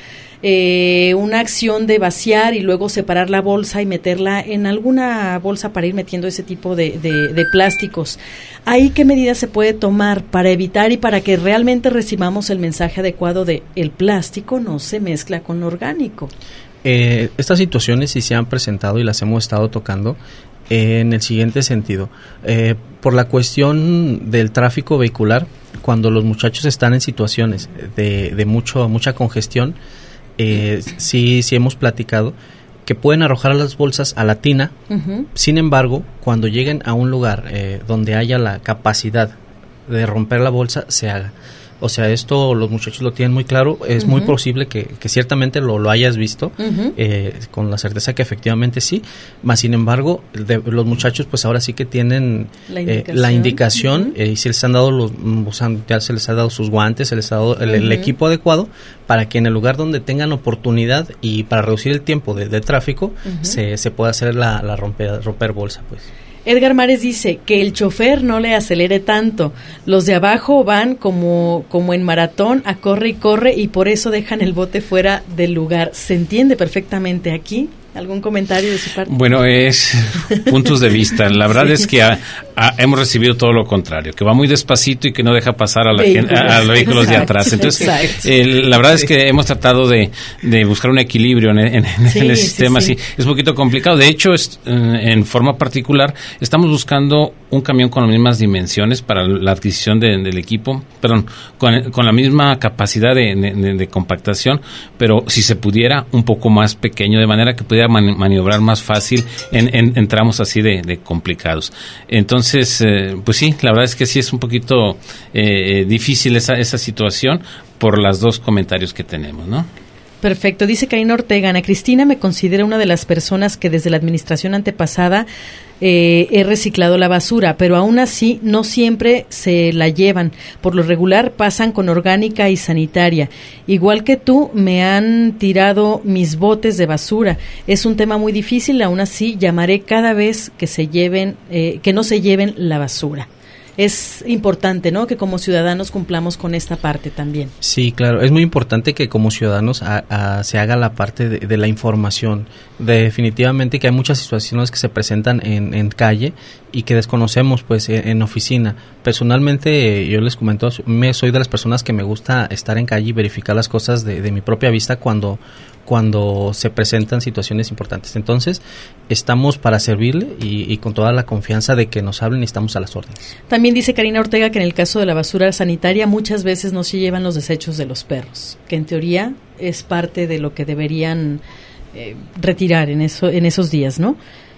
S4: eh, una acción de vaciar y luego separar la bolsa y meterla en alguna bolsa para ir metiendo ese tipo de, de, de plásticos. ¿Ahí qué medidas se puede tomar para evitar y para que realmente recibamos el mensaje adecuado de el plástico no se mezcla con lo orgánico?
S2: Eh, estas situaciones sí se han presentado y las hemos estado tocando en el siguiente sentido. Eh, por la cuestión del tráfico vehicular, cuando los muchachos están en situaciones de, de mucho mucha congestión, eh, sí, sí hemos platicado que pueden arrojar las bolsas a la tina. Uh-huh. Sin embargo, cuando lleguen a un lugar eh, donde haya la capacidad de romper la bolsa, se haga. O sea, esto los muchachos lo tienen muy claro. Es uh-huh. muy posible que, que ciertamente lo, lo hayas visto, uh-huh. eh, con la certeza que efectivamente sí. Más sin embargo, de, los muchachos pues ahora sí que tienen la indicación, eh, la indicación uh-huh. eh, y se les han dado los, o sea, ya se les ha dado sus guantes, se les ha dado el, uh-huh. el equipo adecuado para que en el lugar donde tengan oportunidad y para reducir el tiempo de, de tráfico, uh-huh. se, se pueda hacer la, la romper, romper bolsa, pues.
S4: Edgar Mares dice que el chofer no le acelere tanto. Los de abajo van como, como en maratón a corre y corre y por eso dejan el bote fuera del lugar. ¿Se entiende perfectamente aquí? ¿Algún comentario de su parte?
S10: Bueno, es puntos de vista. La verdad sí. es que a, a, hemos recibido todo lo contrario, que va muy despacito y que no deja pasar a, la gente, a, a los vehículos exacto, de atrás. Entonces, eh, la verdad sí. es que hemos tratado de, de buscar un equilibrio en, en, en sí, el sistema. Sí, sí. Sí, es un poquito complicado. De hecho, es, en, en forma particular, estamos buscando un camión con las mismas dimensiones para la adquisición de, del equipo, perdón, con, con la misma capacidad de, de, de compactación, pero si se pudiera, un poco más pequeño, de manera que pudiera mani- maniobrar más fácil en, en, en tramos así de, de complicados. Entonces, eh, pues sí, la verdad es que sí es un poquito eh, difícil esa, esa situación por los dos comentarios que tenemos, ¿no?
S4: Perfecto. Dice Karina Ortega, Ana Cristina me considera una de las personas que desde la administración antepasada eh, he reciclado la basura, pero aún así no siempre se la llevan. Por lo regular pasan con orgánica y sanitaria. Igual que tú, me han tirado mis botes de basura. Es un tema muy difícil, aún así llamaré cada vez que se lleven, eh, que no se lleven la basura. Es importante, ¿no?, que como ciudadanos cumplamos con esta parte también.
S2: Sí, claro, es muy importante que como ciudadanos a, a, se haga la parte de, de la información. Definitivamente que hay muchas situaciones que se presentan en, en calle y que desconocemos pues en, en oficina. Personalmente, yo les comento, me, soy de las personas que me gusta estar en calle y verificar las cosas de, de mi propia vista cuando cuando se presentan situaciones importantes. Entonces, estamos para servirle y, y con toda la confianza de que nos hablen y estamos a las órdenes.
S4: También dice Karina Ortega que en el caso de la basura sanitaria muchas veces no se llevan los desechos de los perros, que en teoría es parte de lo que deberían eh, retirar en, eso, en esos días, ¿no?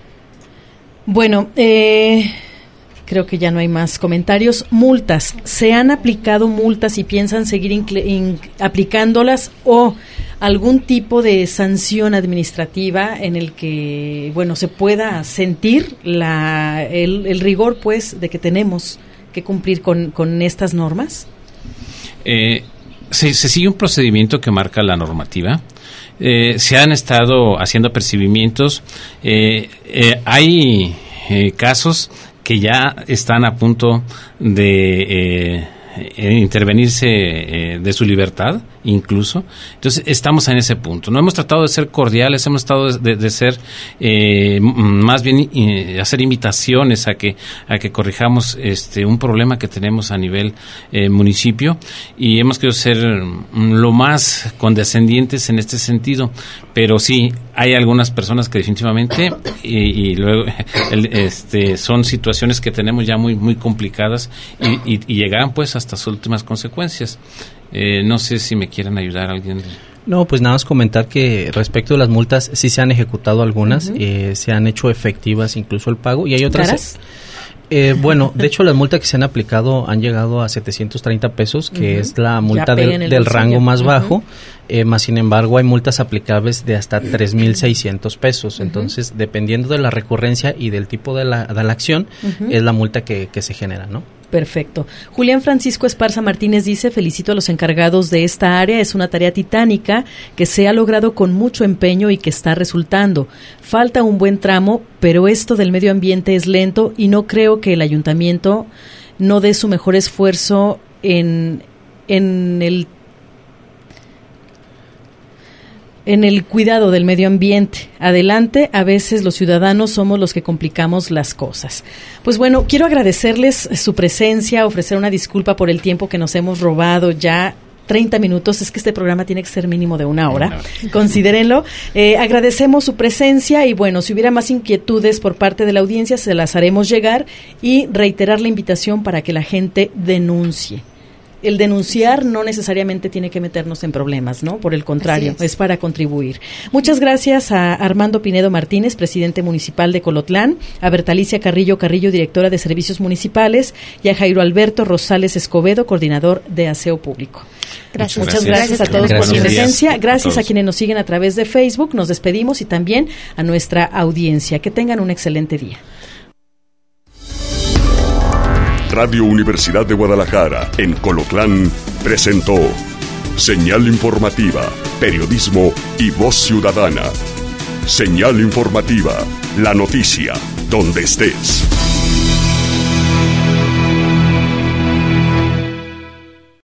S4: Bueno, eh... creo que ya no hay más comentarios. Multas. ¿Se han aplicado multas y piensan seguir incl- in- aplicándolas o algún tipo de sanción administrativa en el que, bueno, se pueda sentir la el, el rigor, pues, de que tenemos que cumplir con, con estas normas?
S10: Eh, se, se sigue un procedimiento que marca la normativa. Eh, se han estado haciendo apercibimientos. Eh, eh, hay eh, casos que ya están a punto de eh, intervenirse eh, de su libertad, incluso. Entonces, estamos en ese punto. No hemos tratado de ser cordiales, hemos tratado de, de ser eh, más bien eh, hacer invitaciones a que a que corrijamos este un problema que tenemos a nivel eh, municipio, y hemos querido ser lo más condescendientes en este sentido. Pero sí, hay algunas personas que definitivamente y, y luego el, este son situaciones que tenemos ya muy muy complicadas y, y, y llegan pues hasta sus últimas consecuencias. Eh, no sé si me quieren ayudar alguien.
S2: No, pues nada más comentar que respecto a las multas sí se han ejecutado algunas, uh-huh. eh, se han hecho efectivas incluso el pago, y hay otras. ¿Caras? Eh, bueno, de hecho las multas que se han aplicado han llegado a setecientos treinta pesos, que uh-huh. es la multa del, del rango más uh-huh. bajo, eh, más sin embargo hay multas aplicables de hasta tres mil seiscientos pesos, uh-huh. entonces dependiendo de la recurrencia y del tipo de la, de la acción, uh-huh. es la multa que, que se genera, ¿no?
S4: Perfecto. Julián Francisco Esparza Martínez dice, felicito a los encargados de esta área, es una tarea titánica que se ha logrado con mucho empeño y que está resultando. Falta un buen tramo, pero esto del medio ambiente es lento y no creo que el ayuntamiento no dé su mejor esfuerzo en, en el en el cuidado del medio ambiente. Adelante, a veces los ciudadanos somos los que complicamos las cosas. Pues bueno, quiero agradecerles su presencia, ofrecer una disculpa por el tiempo que nos hemos robado ya. treinta minutos, es que este programa tiene que ser mínimo de una hora, considérenlo. Eh, agradecemos su presencia y bueno, si hubiera más inquietudes por parte de la audiencia, se las haremos llegar y reiterar la invitación para que la gente denuncie. El denunciar no necesariamente tiene que meternos en problemas, ¿no? Por el contrario, es. es para contribuir. Muchas gracias a Armando Pinedo Martínez, presidente municipal de Colotlán, a Bertalicia Carrillo Carrillo, directora de Servicios Municipales, y a Jairo Alberto Rosales Escobedo, coordinador de Aseo Público. Gracias. Muchas gracias, gracias a todos gracias. por su presencia. Gracias a, a quienes nos siguen a través de Facebook. Nos despedimos y también a nuestra audiencia. Que tengan un excelente día.
S1: Radio Universidad de Guadalajara, en Colotlán, presentó Señal Informativa, Periodismo y Voz Ciudadana. Señal Informativa, la noticia, donde estés.